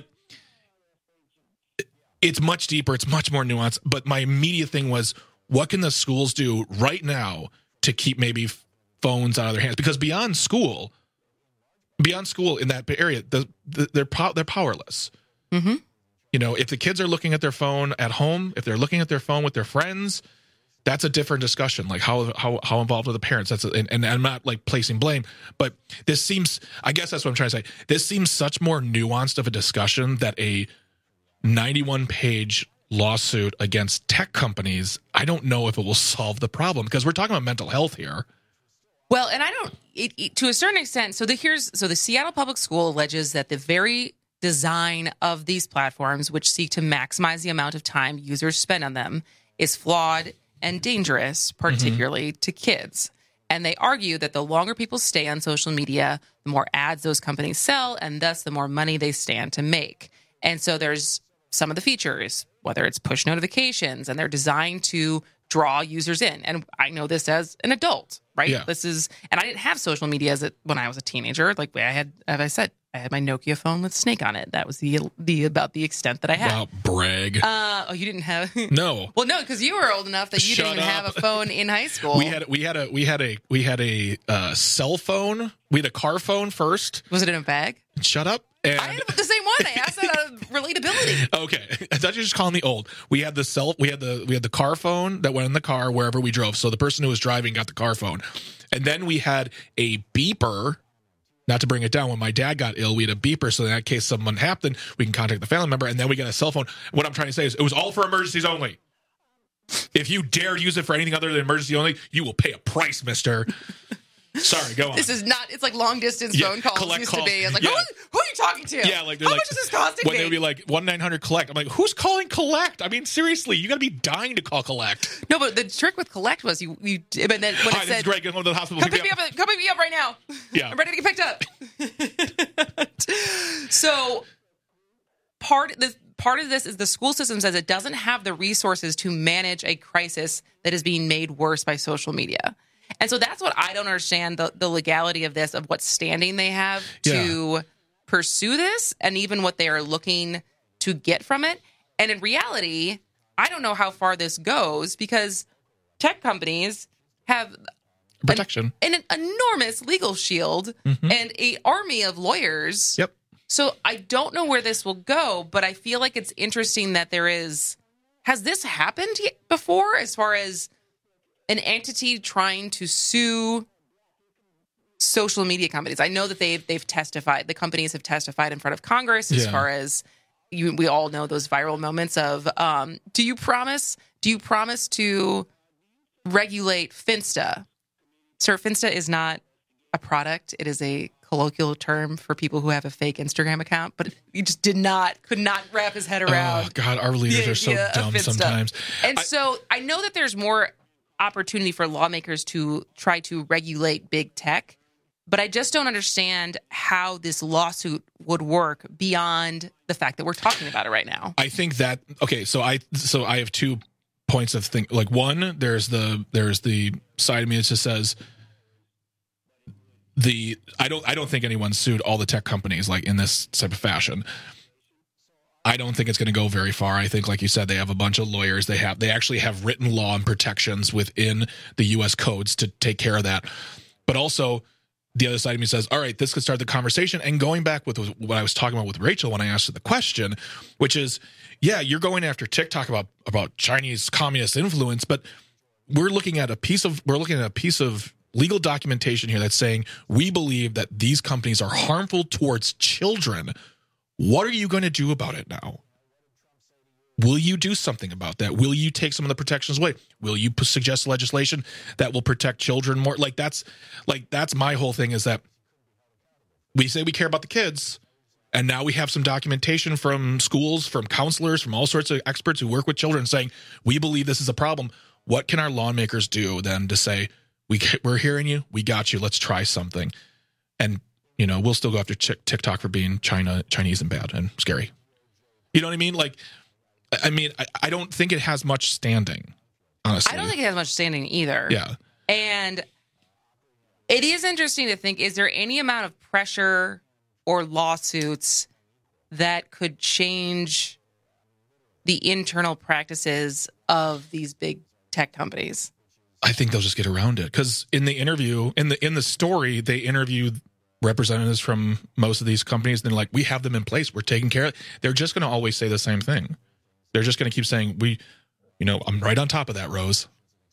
it's much deeper. It's much more nuanced. But my immediate thing was, what can the schools do right now to keep maybe phones out of their hands? Because beyond school, beyond school in that area, the, the, they're po- they're powerless. Mm-hmm. You know, if the kids are looking at their phone at home, if they're looking at their phone with their friends, that's a different discussion. Like how how how involved are the parents? That's a, and, and I'm not like placing blame, but this seems. I guess that's what I'm trying to say. This seems such more nuanced of a discussion that a ninety-one page lawsuit against tech companies. I don't know if it will solve the problem because we're talking about mental health here. Well, and I don't, it, it, to a certain extent. So the here's so the Seattle Public School alleges that the very design of these platforms, which seek to maximize the amount of time users spend on them, is flawed and dangerous, particularly mm-hmm. to kids. And they argue that the longer people stay on social media, the more ads those companies sell, and thus the more money they stand to make. And so there's some of the features, whether it's push notifications, and they're designed to draw users in. And I know this as an adult, right? Yeah. This is, and I didn't have social media as a, when I was a teenager. Like I had, as I said, I had my Nokia phone with Snake on it. That was the the about the extent that I had. Wow, brag. Uh, oh, you didn't have? No. Well, no, because you were old enough that you Shut didn't even up. have a phone in high school. We had we had a we had a we had a uh, cell phone. We had a car phone first. Was it in a bag? Shut up. And I had the same one. I asked that out of relatability. Okay, I thought you were just calling me old. We had the cell. We had the we had the car phone that went in the car wherever we drove. So the person who was driving got the car phone, and then we had a beeper. Not to bring it down, when my dad got ill, we had a beeper, so in that case something happened, we can contact the family member, and then we got a cell phone. What I'm trying to say is it was all for emergencies only. If you dare use it for anything other than emergency only, you will pay a price, mister. Sorry, go on. This is not, it's like long distance Yeah, phone calls collect used calls. to be. It's like, Yeah. who, who are you talking to? Yeah, like they're How like, much is this costing when me? they would be like one nine hundred collect. I'm like, who's calling collect? I mean, seriously, you got to be dying to call collect. No, but the trick with collect was you, you but then when Hi, it this said, is Greg. Get home to the hospital. come pick me up, come pick me up right now. Yeah. I'm ready to get picked up. So part the part of this is the school system says it doesn't have the resources to manage a crisis that is being made worse by social media. And so that's what I don't understand, the, the legality of this, of what standing they have to Yeah. pursue this, and even what they are looking to get from it. And in reality, I don't know how far this goes, because tech companies have Protection. An, an enormous legal shield Mhm. and a army of lawyers. Yep. So I don't know where this will go, but I feel like it's interesting that there is, has this happened yet before, as far as an entity trying to sue social media companies. I know that they've they've testified. The companies have testified in front of Congress as Yeah. far as you. We all know those viral moments of. Um, do you promise? Do you promise to regulate Finsta? Sir, Finsta is not a product. It is a colloquial term for people who have a fake Instagram account. But he just did not, could not wrap his head around. Oh God, our leaders the are so idea of dumb Finsta. sometimes. And I- so I know that there's more opportunity for lawmakers to try to regulate big tech, but I just don't understand how this lawsuit would work beyond the fact that we're talking about it right now. I think that okay, so I so I have two points of think like one, there's the there's the side of me that just says the I don't I don't think anyone sued all the tech companies like in this type of fashion. I don't think it's going to go very far. I think, like you said, they have a bunch of lawyers. They have they actually have written law and protections within the U S codes to take care of that. But also, the other side of me says, all right, this could start the conversation. And going back with what I was talking about with Rachel when I asked her the question, which is, yeah, you're going after TikTok about about Chinese communist influence, but we're looking at a piece of we're looking at a piece of legal documentation here that's saying we believe that these companies are harmful towards children. What are you going to do about it now? Will you do something about that? Will you take some of the protections away? Will you p- suggest legislation that will protect children more? Like that's like that's my whole thing is that we say we care about the kids, and now we have some documentation from schools, from counselors, from all sorts of experts who work with children saying we believe this is a problem. What can our lawmakers do then to say we we're hearing you, we got you, let's try something, and you know we'll still go after Ch- TikTok for being China Chinese and bad and scary. You know what I mean? Like. I mean, I, I don't think it has much standing, honestly. I don't think it has much standing either. Yeah. And it is interesting to think, is there any amount of pressure or lawsuits that could change the internal practices of these big tech companies? I think they'll just get around it. Because in the interview, in the in the story, they interviewed representatives from most of these companies. And they're like, we have them in place. We're taking care of it. They're just going to always say the same thing. They're just going to keep saying, we, you know, I'm right on top of that, Rose.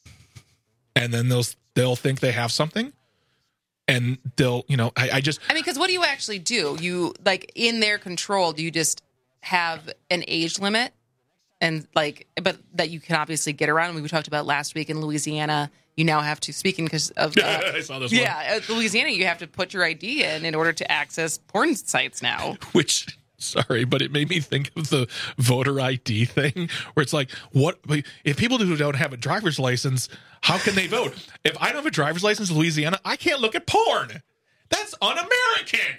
And then they'll they'll think they have something. And they'll, you know, I, I just. I mean, because what do you actually do? You, like, in their control, do you just have an age limit? And, like, but that you can obviously get around. We talked about last week in Louisiana. You now have to, speaking because of. Uh, I saw this one. Yeah, uh, Louisiana, you have to put your I D in in order to access porn sites now. Which. Sorry, but it made me think of the voter I D thing where it's like, what if people who don't have a driver's license, how can they vote? If I don't have a driver's license in Louisiana, I can't look at porn. That's un-American.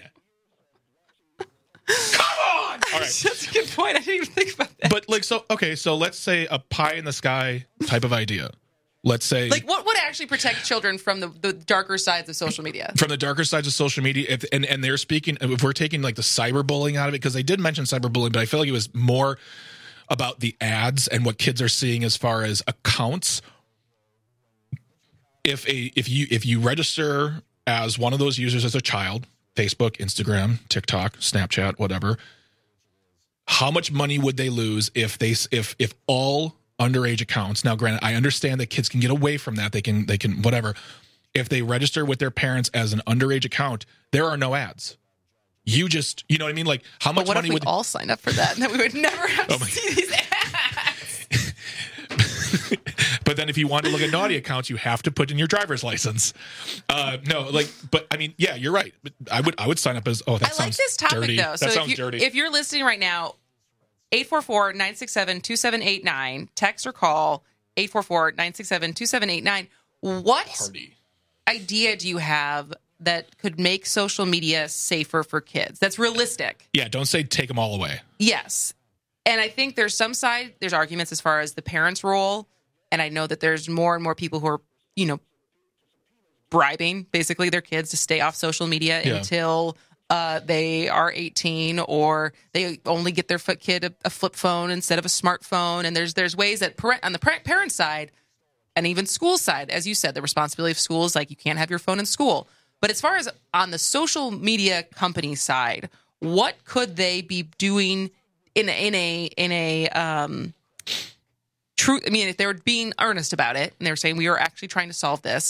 Come on. All right. That's a good point. I didn't even think about that. But like, so, okay, so let's say a pie in the sky type of idea. Let's say like what would actually protect children from the, the darker sides of social media? From the darker sides of social media, if, and and they're speaking. If we're taking like the cyberbullying out of it, because they did mention cyberbullying, but I feel like it was more about the ads and what kids are seeing as far as accounts. If a if you if you register as one of those users as a child, Facebook, Instagram, TikTok, Snapchat, whatever, how much money would they lose if they if if all underage accounts. Now, granted, I understand that kids can get away from that. They can, they can, whatever. If they register with their parents as an underage account, there are no ads. You just, you know what I mean? Like, how much but what money if we would all sign up for that, and then we would never have Oh to my- see these ads? But then if you want to look at naughty accounts, you have to put in your driver's license. Uh, no, like, but I mean, yeah, you're right. I would, I would sign up as, oh, that I sounds like this topic dirty. though. So that if, sounds you, dirty. if you're listening right now, eight four four, nine six seven, two seven eight nine, text or call eight four four, nine six seven, two seven eight nine. What Party. idea do you have that could make social media safer for kids? That's realistic. Yeah, don't say take them all away. Yes. And I think there's some side, there's arguments as far as the parents' role. And I know that there's more and more people who are, you know, bribing basically their kids to stay off social media Yeah. until uh, they are eighteen, or they only get their foot kid a, a flip phone instead of a smartphone. And there's there's ways that parent, on the parent, parent side and even school side, as you said, the responsibility of school is like you can't have your phone in school. But as far as on the social media company side, what could they be doing in a, in a in a um, true? I mean, if they were being earnest about it and they were saying we are actually trying to solve this,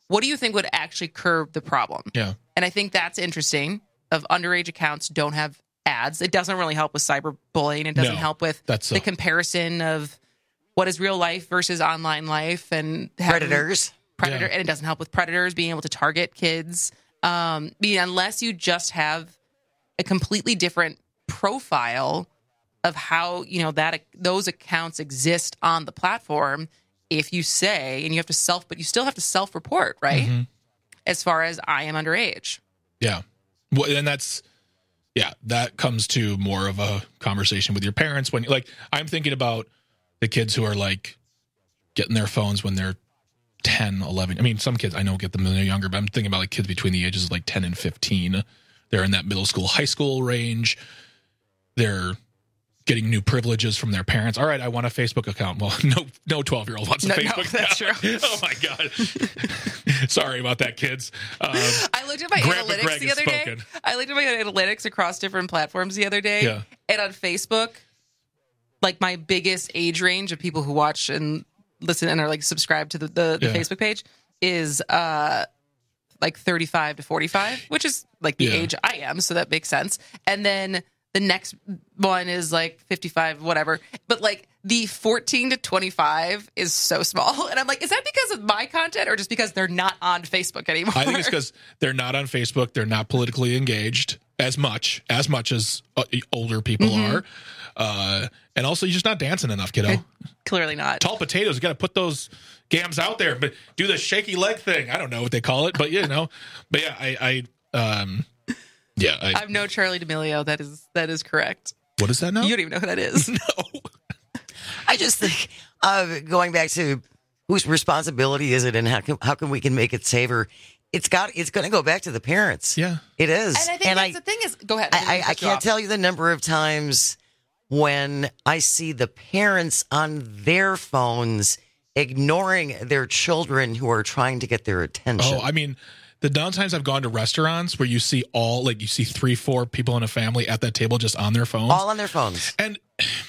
what do you think would actually curb the problem? Yeah. And I think that's interesting. Of underage accounts don't have ads. It doesn't really help with cyberbullying. It doesn't No, help with that's the a- comparison of what is real life versus online life and having Predators. Predator, Yeah. and it doesn't help with predators being able to target kids. Um, I mean, unless you just have a completely different profile of how you know that those accounts exist on the platform. If you say, and you have to self, but you still have to self-report, right? Mhm. As far as I am underage. Yeah. Well, and that's, yeah, that comes to more of a conversation with your parents when, like, I'm thinking about the kids who are like getting their phones when they're ten, eleven. I mean, some kids I know get them when they're younger, but I'm thinking about like kids between the ages of like ten and fifteen. They're in that middle school, high school range. They're getting new privileges from their parents. All right, I want a Facebook account. Well, no, no twelve-year-old wants a No, no, Facebook that's account. true. Oh my God. Sorry about that, kids. Um, I looked at my Grandpa analytics Greg the has other day. spoken. I looked at my analytics across different platforms the other day. Yeah. And on Facebook, like my biggest age range of people who watch and listen and are like subscribed to the, the, the Yeah. Facebook page is uh like thirty-five to forty-five, which is like the Yeah. age I am. So that makes sense. And then the next one is like fifty-five, whatever. But like the fourteen to twenty-five is so small. And I'm like, is that because of my content or just because they're not on Facebook anymore? I think it's because they're not on Facebook. They're not politically engaged as much, as much as uh, older people Mhm. are. Uh, and also, you're just not dancing enough, kiddo. Clearly not. Tall potatoes. You got to put those gams out there, but do the shaky leg thing. I don't know what they call it, but you know. But yeah, I, I um, yeah. I, I'm no Charlie D'Amelio. That is that is correct. what is that now? You don't even know who that is. I just think uh, going back to whose responsibility is it, and how can how can we can make it safer? It's got it's going to go back to the parents. Yeah, it is. And I think that's the thing is, go ahead. I, I, I can't tell you the number of times when I see the parents on their phones ignoring their children who are trying to get their attention. Oh, I mean, the downtimes I've gone to restaurants where you see all, like, you see three, four people in a family at that table just on their phones. All on their phones. And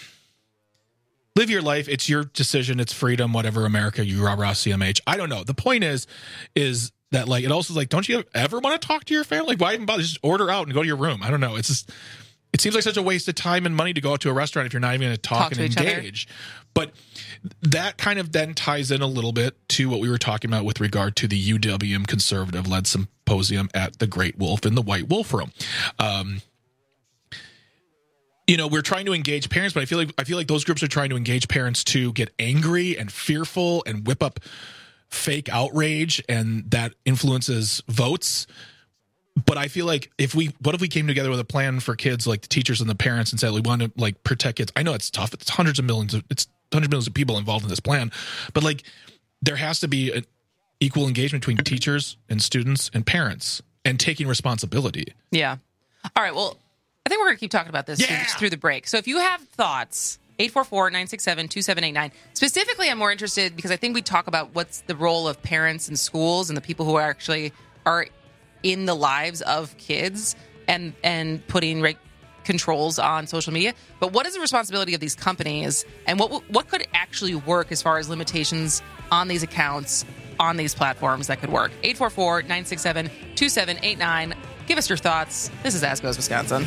live your life. It's your decision. It's freedom, whatever, America, you rah rah C M H. I don't know. The point is, is that, like, it also is like, don't you ever want to talk to your family? Like, why even bother? Just order out and go to your room. I don't know. It's just, it seems like such a waste of time and money to go out to a restaurant if you're not even going to talk, Talk and to each other. engage. But that kind of then ties in a little bit to what we were talking about with regard to the U W M conservative-led symposium at the Great Wolf in the White Wolf Room. Um, you know, we're trying to engage parents, but I feel like I feel like those groups are trying to engage parents to get angry and fearful and whip up fake outrage, and that influences votes. But I feel like if we, what if we came together with a plan for kids, like the teachers and the parents, and said we want to like protect kids? I know it's tough. It's hundreds of millions of it's hundreds of millions of people involved in this plan, but like there has to be an equal engagement between teachers and students and parents and taking responsibility. Yeah. All right. Well, I think we're going to keep talking about this through, through the break. So if you have thoughts, eight four four, nine six seven, two seven eight nine. Specifically, I'm more interested because I think we talk about what's the role of parents and schools and the people who are actually are in the lives of kids and and putting right controls on social media. But what is the responsibility of these companies, and what what could actually work as far as limitations on these accounts on these platforms that could work? eight four four, nine six seven, two seven eight nine. Give us your thoughts. This is As Goes Wisconsin.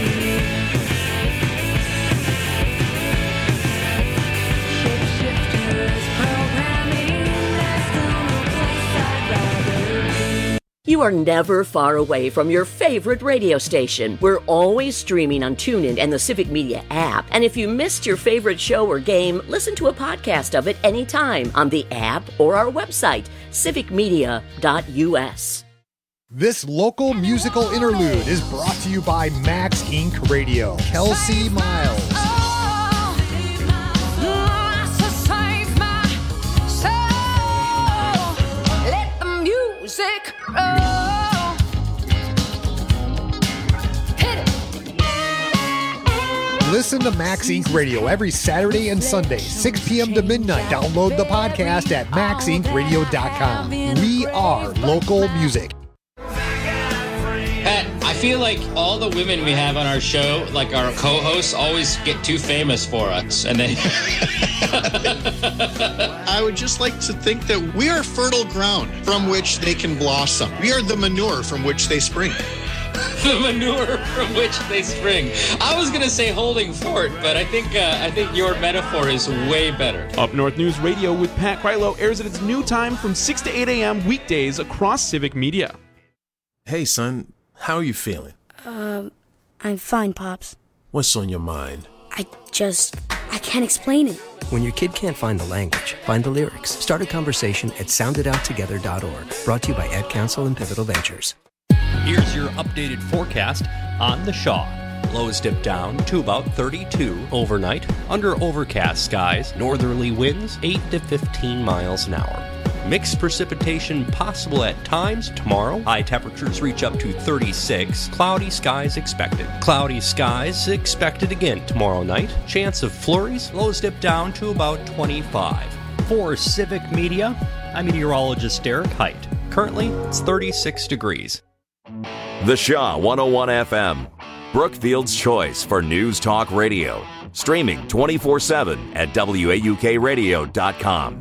You are never far away from your favorite radio station. We're always streaming on TuneIn and the Civic Media app. And if you missed your favorite show or game, listen to a podcast of it anytime on the app or our website, civic media dot u s. This local musical interlude is brought to you by Max Incorporated. Radio. Kelsey Miles. Listen to Max Incorporated. Radio every Saturday and Sunday, six p.m. to midnight. Download the podcast at max inc radio dot com. We are local music. Pat, I feel like all the women we have on our show, like our co-hosts, always get too famous for us. And then I would just like to think that we are fertile ground from which they can blossom. We are the manure from which they spring. The manure from which they spring. I was gonna say holding fort, but I think uh, I think your metaphor is way better. Up North News Radio with Pat Krylo airs at its new time from six to eight a.m. weekdays across Civic Media. Hey, son, how are you feeling? Um, I'm fine, Pops. What's on your mind? I just, I can't explain it. When your kid can't find the language, find the lyrics. Start a conversation at sound it out together dot org. Brought to you by Ad Council and Pivotal Ventures. Here's your updated forecast on the Shaw. Lows dip down to about thirty-two overnight. Under overcast skies, northerly winds eight to fifteen miles an hour. Mixed precipitation possible at times tomorrow. High temperatures reach up to thirty-six. Cloudy skies expected. Cloudy skies expected again tomorrow night. Chance of flurries. Lows dip down to about twenty-five. For Civic Media, I'm meteorologist Derek Height. Currently, it's thirty-six degrees. The Shaw one oh one F M, Brookfield's choice for news talk radio. Streaming twenty-four seven at W A U K radio dot com.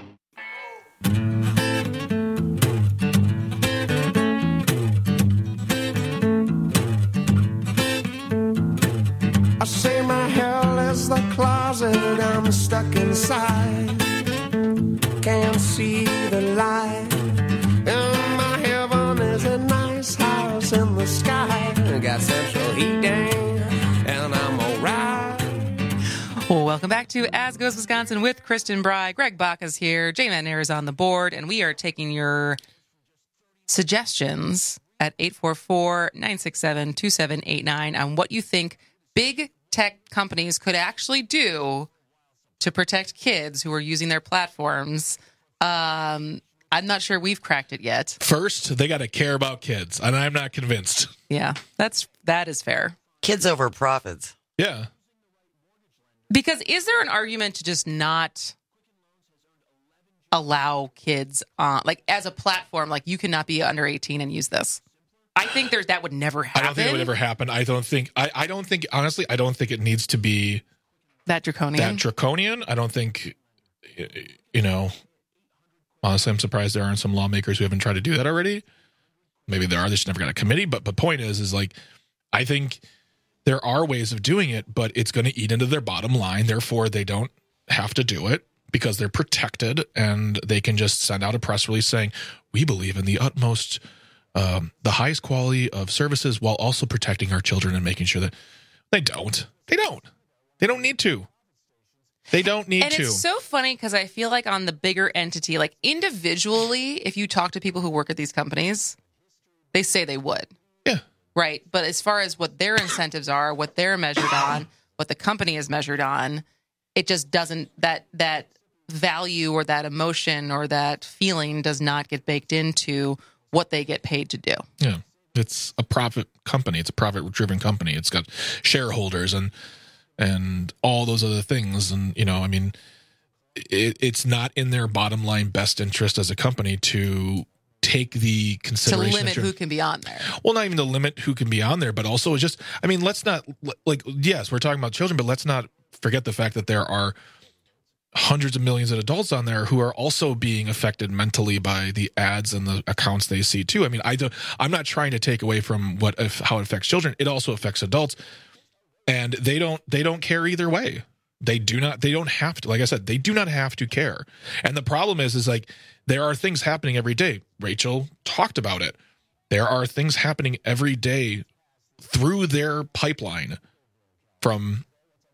I say my hell is the closet I'm stuck inside. Can't see the light. And my heaven is a nice house in the sky. Got central heating, and I'm alright. Well, welcome back to As Goes Wisconsin with Kristen Bry. Greg Bach is here. J-Man Air is on the board, and we are taking your suggestions at eight four four, nine six seven, two seven eight nine on what you think big tech companies could actually do to protect kids who are using their platforms. Um, I'm not sure we've cracked it yet. First, they got to care about kids, and I'm not convinced. Yeah, that's that is fair. Kids over profits. Yeah. Because is there an argument to just not allow kids on, like as a platform, like you cannot be under eighteen and use this? I think there's that would never happen. I don't think it would ever happen. I don't think, I, I don't think, honestly, I don't think it needs to be that draconian. That draconian. I don't think, you know, honestly, I'm surprised there aren't some lawmakers who haven't tried to do that already. Maybe there are, they just never got a committee. But the point is, is like, I think there are ways of doing it, but it's going to eat into their bottom line. Therefore, they don't have to do it because they're protected and they can just send out a press release saying, we believe in the utmost, um, the highest quality of services while also protecting our children and making sure that they don't. They don't. They don't need to. They don't need and to. And it's so funny because I feel like on the bigger entity, like individually, if you talk to people who work at these companies, they say they would. Yeah. Right. But as far as what their incentives are, what they're measured on, what the company is measured on, it just doesn't, that that value or that emotion or that feeling does not get baked into what they get paid to do. Yeah. It's a profit company. It's a profit-driven company. It's got shareholders and and all those other things. And, you know, I mean, it, it's not in their bottom line best interest as a company to take the consideration. To limit who can be on there. Well, not even to limit who can be on there, but also just, I mean, let's not, like, yes, we're talking about children, but let's not forget the fact that there are hundreds of millions of adults on there who are also being affected mentally by the ads and the accounts they see too. I mean, I don't, I'm not trying to take away from what, if, how it affects children. It also affects adults. And they don't they don't care either way. They do not they don't have to. Like I said, they do not have to care. And the problem is, is like there are things happening every day. Rachel talked about it. There are things happening every day through their pipeline from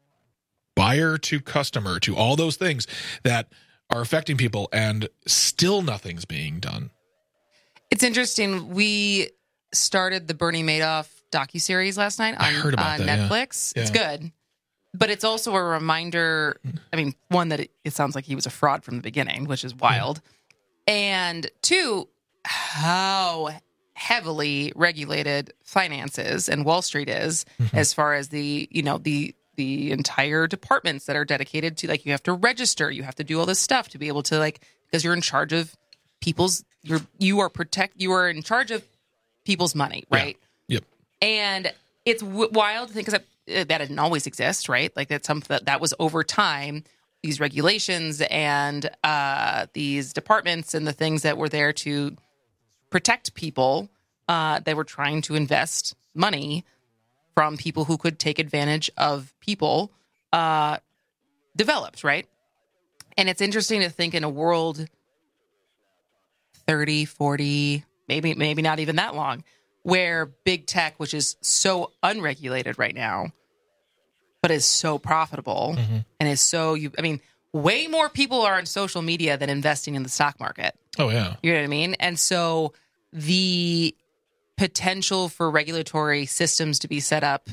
buyer to customer to all those things that are affecting people, and still nothing's being done. It's interesting. We started the Bernie Madoff docuseries last night on I heard about uh, that, Netflix. Yeah. It's Yeah. good. But it's also a reminder, I mean, one, that it, it sounds like he was a fraud from the beginning, which is wild. Yeah. And two, how heavily regulated finances and Wall Street is, mm-hmm. as far as the, you know, the the entire departments that are dedicated to, like, you have to register, you have to do all this stuff to be able to, like, because you're in charge of people's, you're, you are protect, you are in charge of people's money, right? Yeah. Yep. And it's w- wild to think because that, that didn't always exist, right? Like that's something that, that was over time, these regulations and uh, these departments and the things that were there to protect people uh, that were trying to invest money from people who could take advantage of people uh, developed, right? And it's interesting to think in a world thirty, forty, maybe maybe not even that long, where big tech, which is so unregulated right now, but is so profitable mm-hmm. and is so, you. I mean, way more people are on social media than investing in the stock market. Oh, yeah. You know what I mean? And so the potential for regulatory systems to be set up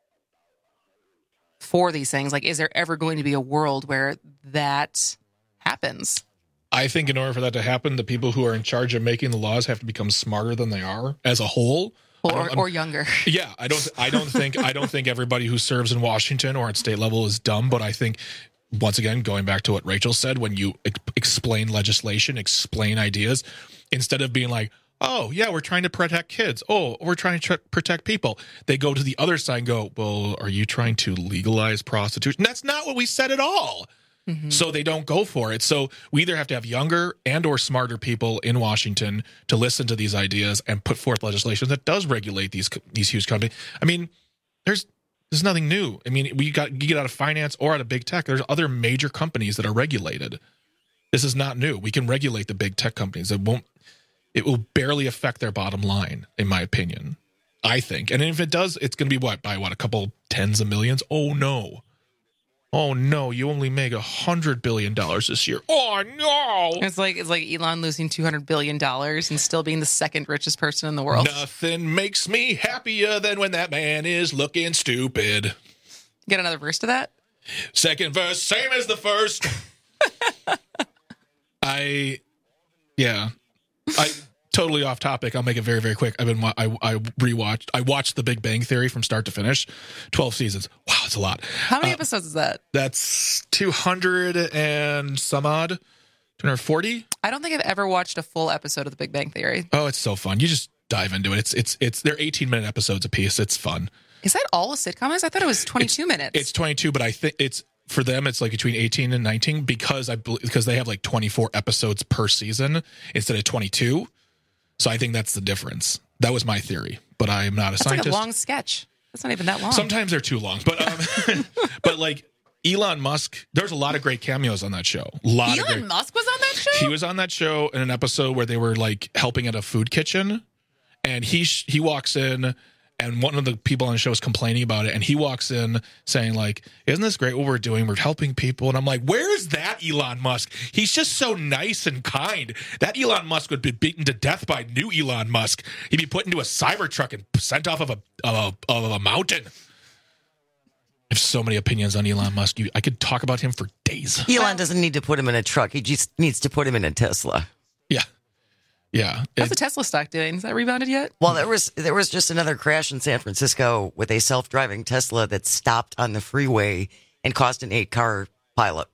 for these things, like, is there ever going to be a world where that happens? I think in order for that to happen, the people who are in charge of making the laws have to become smarter than they are as a whole, or, or younger. Yeah, I don't. I don't think. I don't think everybody who serves in Washington or at state level is dumb. But I think, once again, going back to what Rachel said, when you ex- explain legislation, explain ideas, instead of being like, "Oh, yeah, we're trying to protect kids. Oh, we're trying to tr- protect people," they go to the other side and go, "Well, are you trying to legalize prostitution?" That's not what we said at all. Mm-hmm. So they don't go for it. So we either have to have younger and or smarter people in Washington to listen to these ideas and put forth legislation that does regulate these these huge companies. I mean, there's there's nothing new. I mean, we got you get out of finance or out of big tech. There's other major companies that are regulated. This is not new. We can regulate the big tech companies. It won't. It will barely affect their bottom line, in my opinion. I think, and if it does, it's going to be what by what a couple tens of millions. Oh no. Oh no! You only make a hundred billion dollars this year. Oh no! It's like it's like Elon losing two hundred billion dollars and still being the second richest person in the world. Nothing makes me happier than when that man is looking stupid. Get another verse to that. Second verse, same as the first. I, yeah, I totally off topic. I'll make it very very quick. I've been I I rewatched. I watched The Big Bang Theory from start to finish, twelve seasons. Wow, it's a lot. How many uh, episodes is that? That's two hundred and some odd, two hundred forty. I don't think I've ever watched a full episode of The Big Bang Theory. Oh, it's so fun. You just dive into it. It's it's it's they're eighteen minute episodes a piece. It's fun. Is that all a sitcom is? I thought it was twenty-two it's, minutes. It's twenty-two, but I think it's for them it's like between eighteen and nineteen because I because they have like twenty-four episodes per season instead of twenty-two. So I think that's the difference. That was my theory, but I am not a that's scientist. Like a long sketch. That's not even that long. Sometimes they're too long, but um, but like Elon Musk, there's a lot of great cameos on that show. A lot Elon of great, Musk was on that show? He was on that show in an episode where they were like helping at a food kitchen, and he he walks in, and one of the people on the show is complaining about it, and he walks in saying like, "Isn't this great what we're doing? We're helping people." And I'm like, "Where is that Elon Musk? He's just so nice and kind. That Elon Musk would be beaten to death by new Elon Musk. He'd be put into a Cybertruck and sent off of a of a, of a mountain." I have so many opinions on Elon Musk. You, I could talk about him for days. Elon doesn't need to put him in a truck. He just needs to put him in a Tesla. Yeah. Yeah. How's the Tesla stock doing? Is that rebounded yet? Well, there was there was just another crash in San Francisco with a self-driving Tesla that stopped on the freeway and caused an eight-car pileup.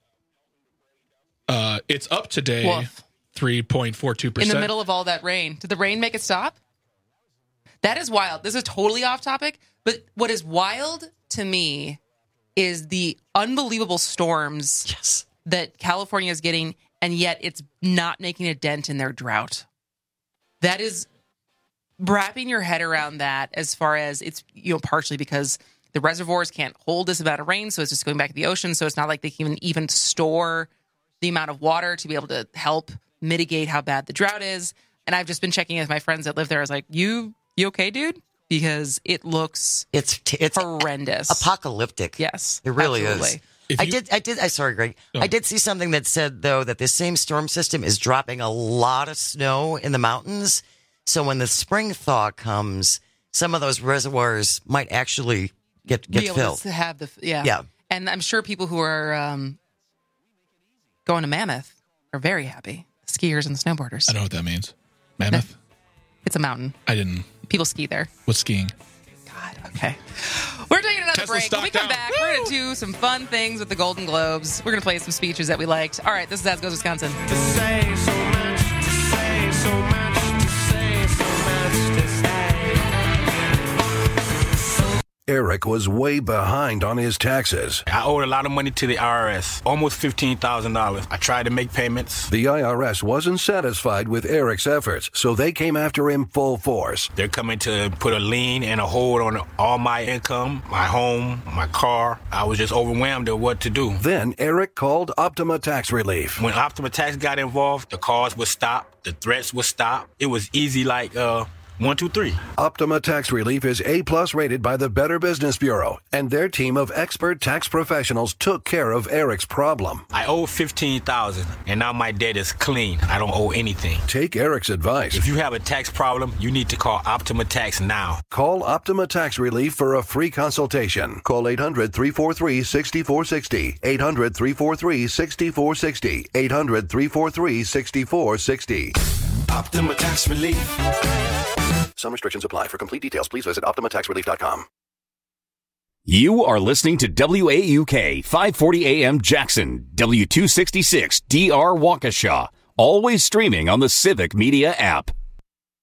Uh, it's up today, three point four two percent. In the middle of all that rain. Did the rain make it stop? That is wild. This is totally off topic, but what is wild to me is the unbelievable storms yes. that California is getting, and yet it's not making a dent in their drought. That is wrapping your head around that as far as it's, you know, partially because the reservoirs can't hold this amount of rain, so it's just going back to the ocean. So it's not like they can even, even store the amount of water to be able to help mitigate how bad the drought is. And I've just been checking with my friends that live there. I was like, you, you okay, dude? Because it looks it's it's horrendous, apocalyptic. Yes, it really absolutely. is. I did, I did. I sorry, Greg. Oh. I did see something that said though that this same storm system is dropping a lot of snow in the mountains. So when the spring thaw comes, some of those reservoirs might actually get get Be able filled. To have the yeah, yeah. And I'm sure people who are um, going to Mammoth are very happy. Skiers and snowboarders. I know what that means. Mammoth. It's a mountain. I didn't. People ski there. What's skiing? God, okay. We're taking another Tesla break. When we come down. back, Woo! we're going to do some fun things with the Golden Globes. We're going to play some speeches that we liked. All right, this is As Goes Wisconsin. To say so much, to say so much, to say so much, to say. Eric was way behind on his taxes. I owed a lot of money to the I R S, almost fifteen thousand dollars. I tried to make payments. The I R S wasn't satisfied with Eric's efforts, so they came after him full force. They're coming to put a lien and a hold on all my income, my home, my car. I was just overwhelmed at what to do. Then Eric called Optima Tax Relief. When Optima Tax got involved, the calls would stop, the threats would stop. It was easy like, uh... One, two, three. Optima Tax Relief is A-plus rated by the Better Business Bureau, and their team of expert tax professionals took care of Eric's problem. I owe fifteen thousand dollars, and now my debt is clean. I don't owe anything. Take Eric's advice. If you have a tax problem, you need to call Optima Tax now. Call Optima Tax Relief for a free consultation. Call eight hundred, three four three, six four six zero, eight hundred, three four three, six four six zero, eight hundred, three four three, six four six zero. Optima Tax Relief. Some restrictions apply. For complete details, please visit optima tax relief dot com. You are listening to W A U K five forty A M Jackson, W two sixty-six D R Waukesha, always streaming on the Civic Media app.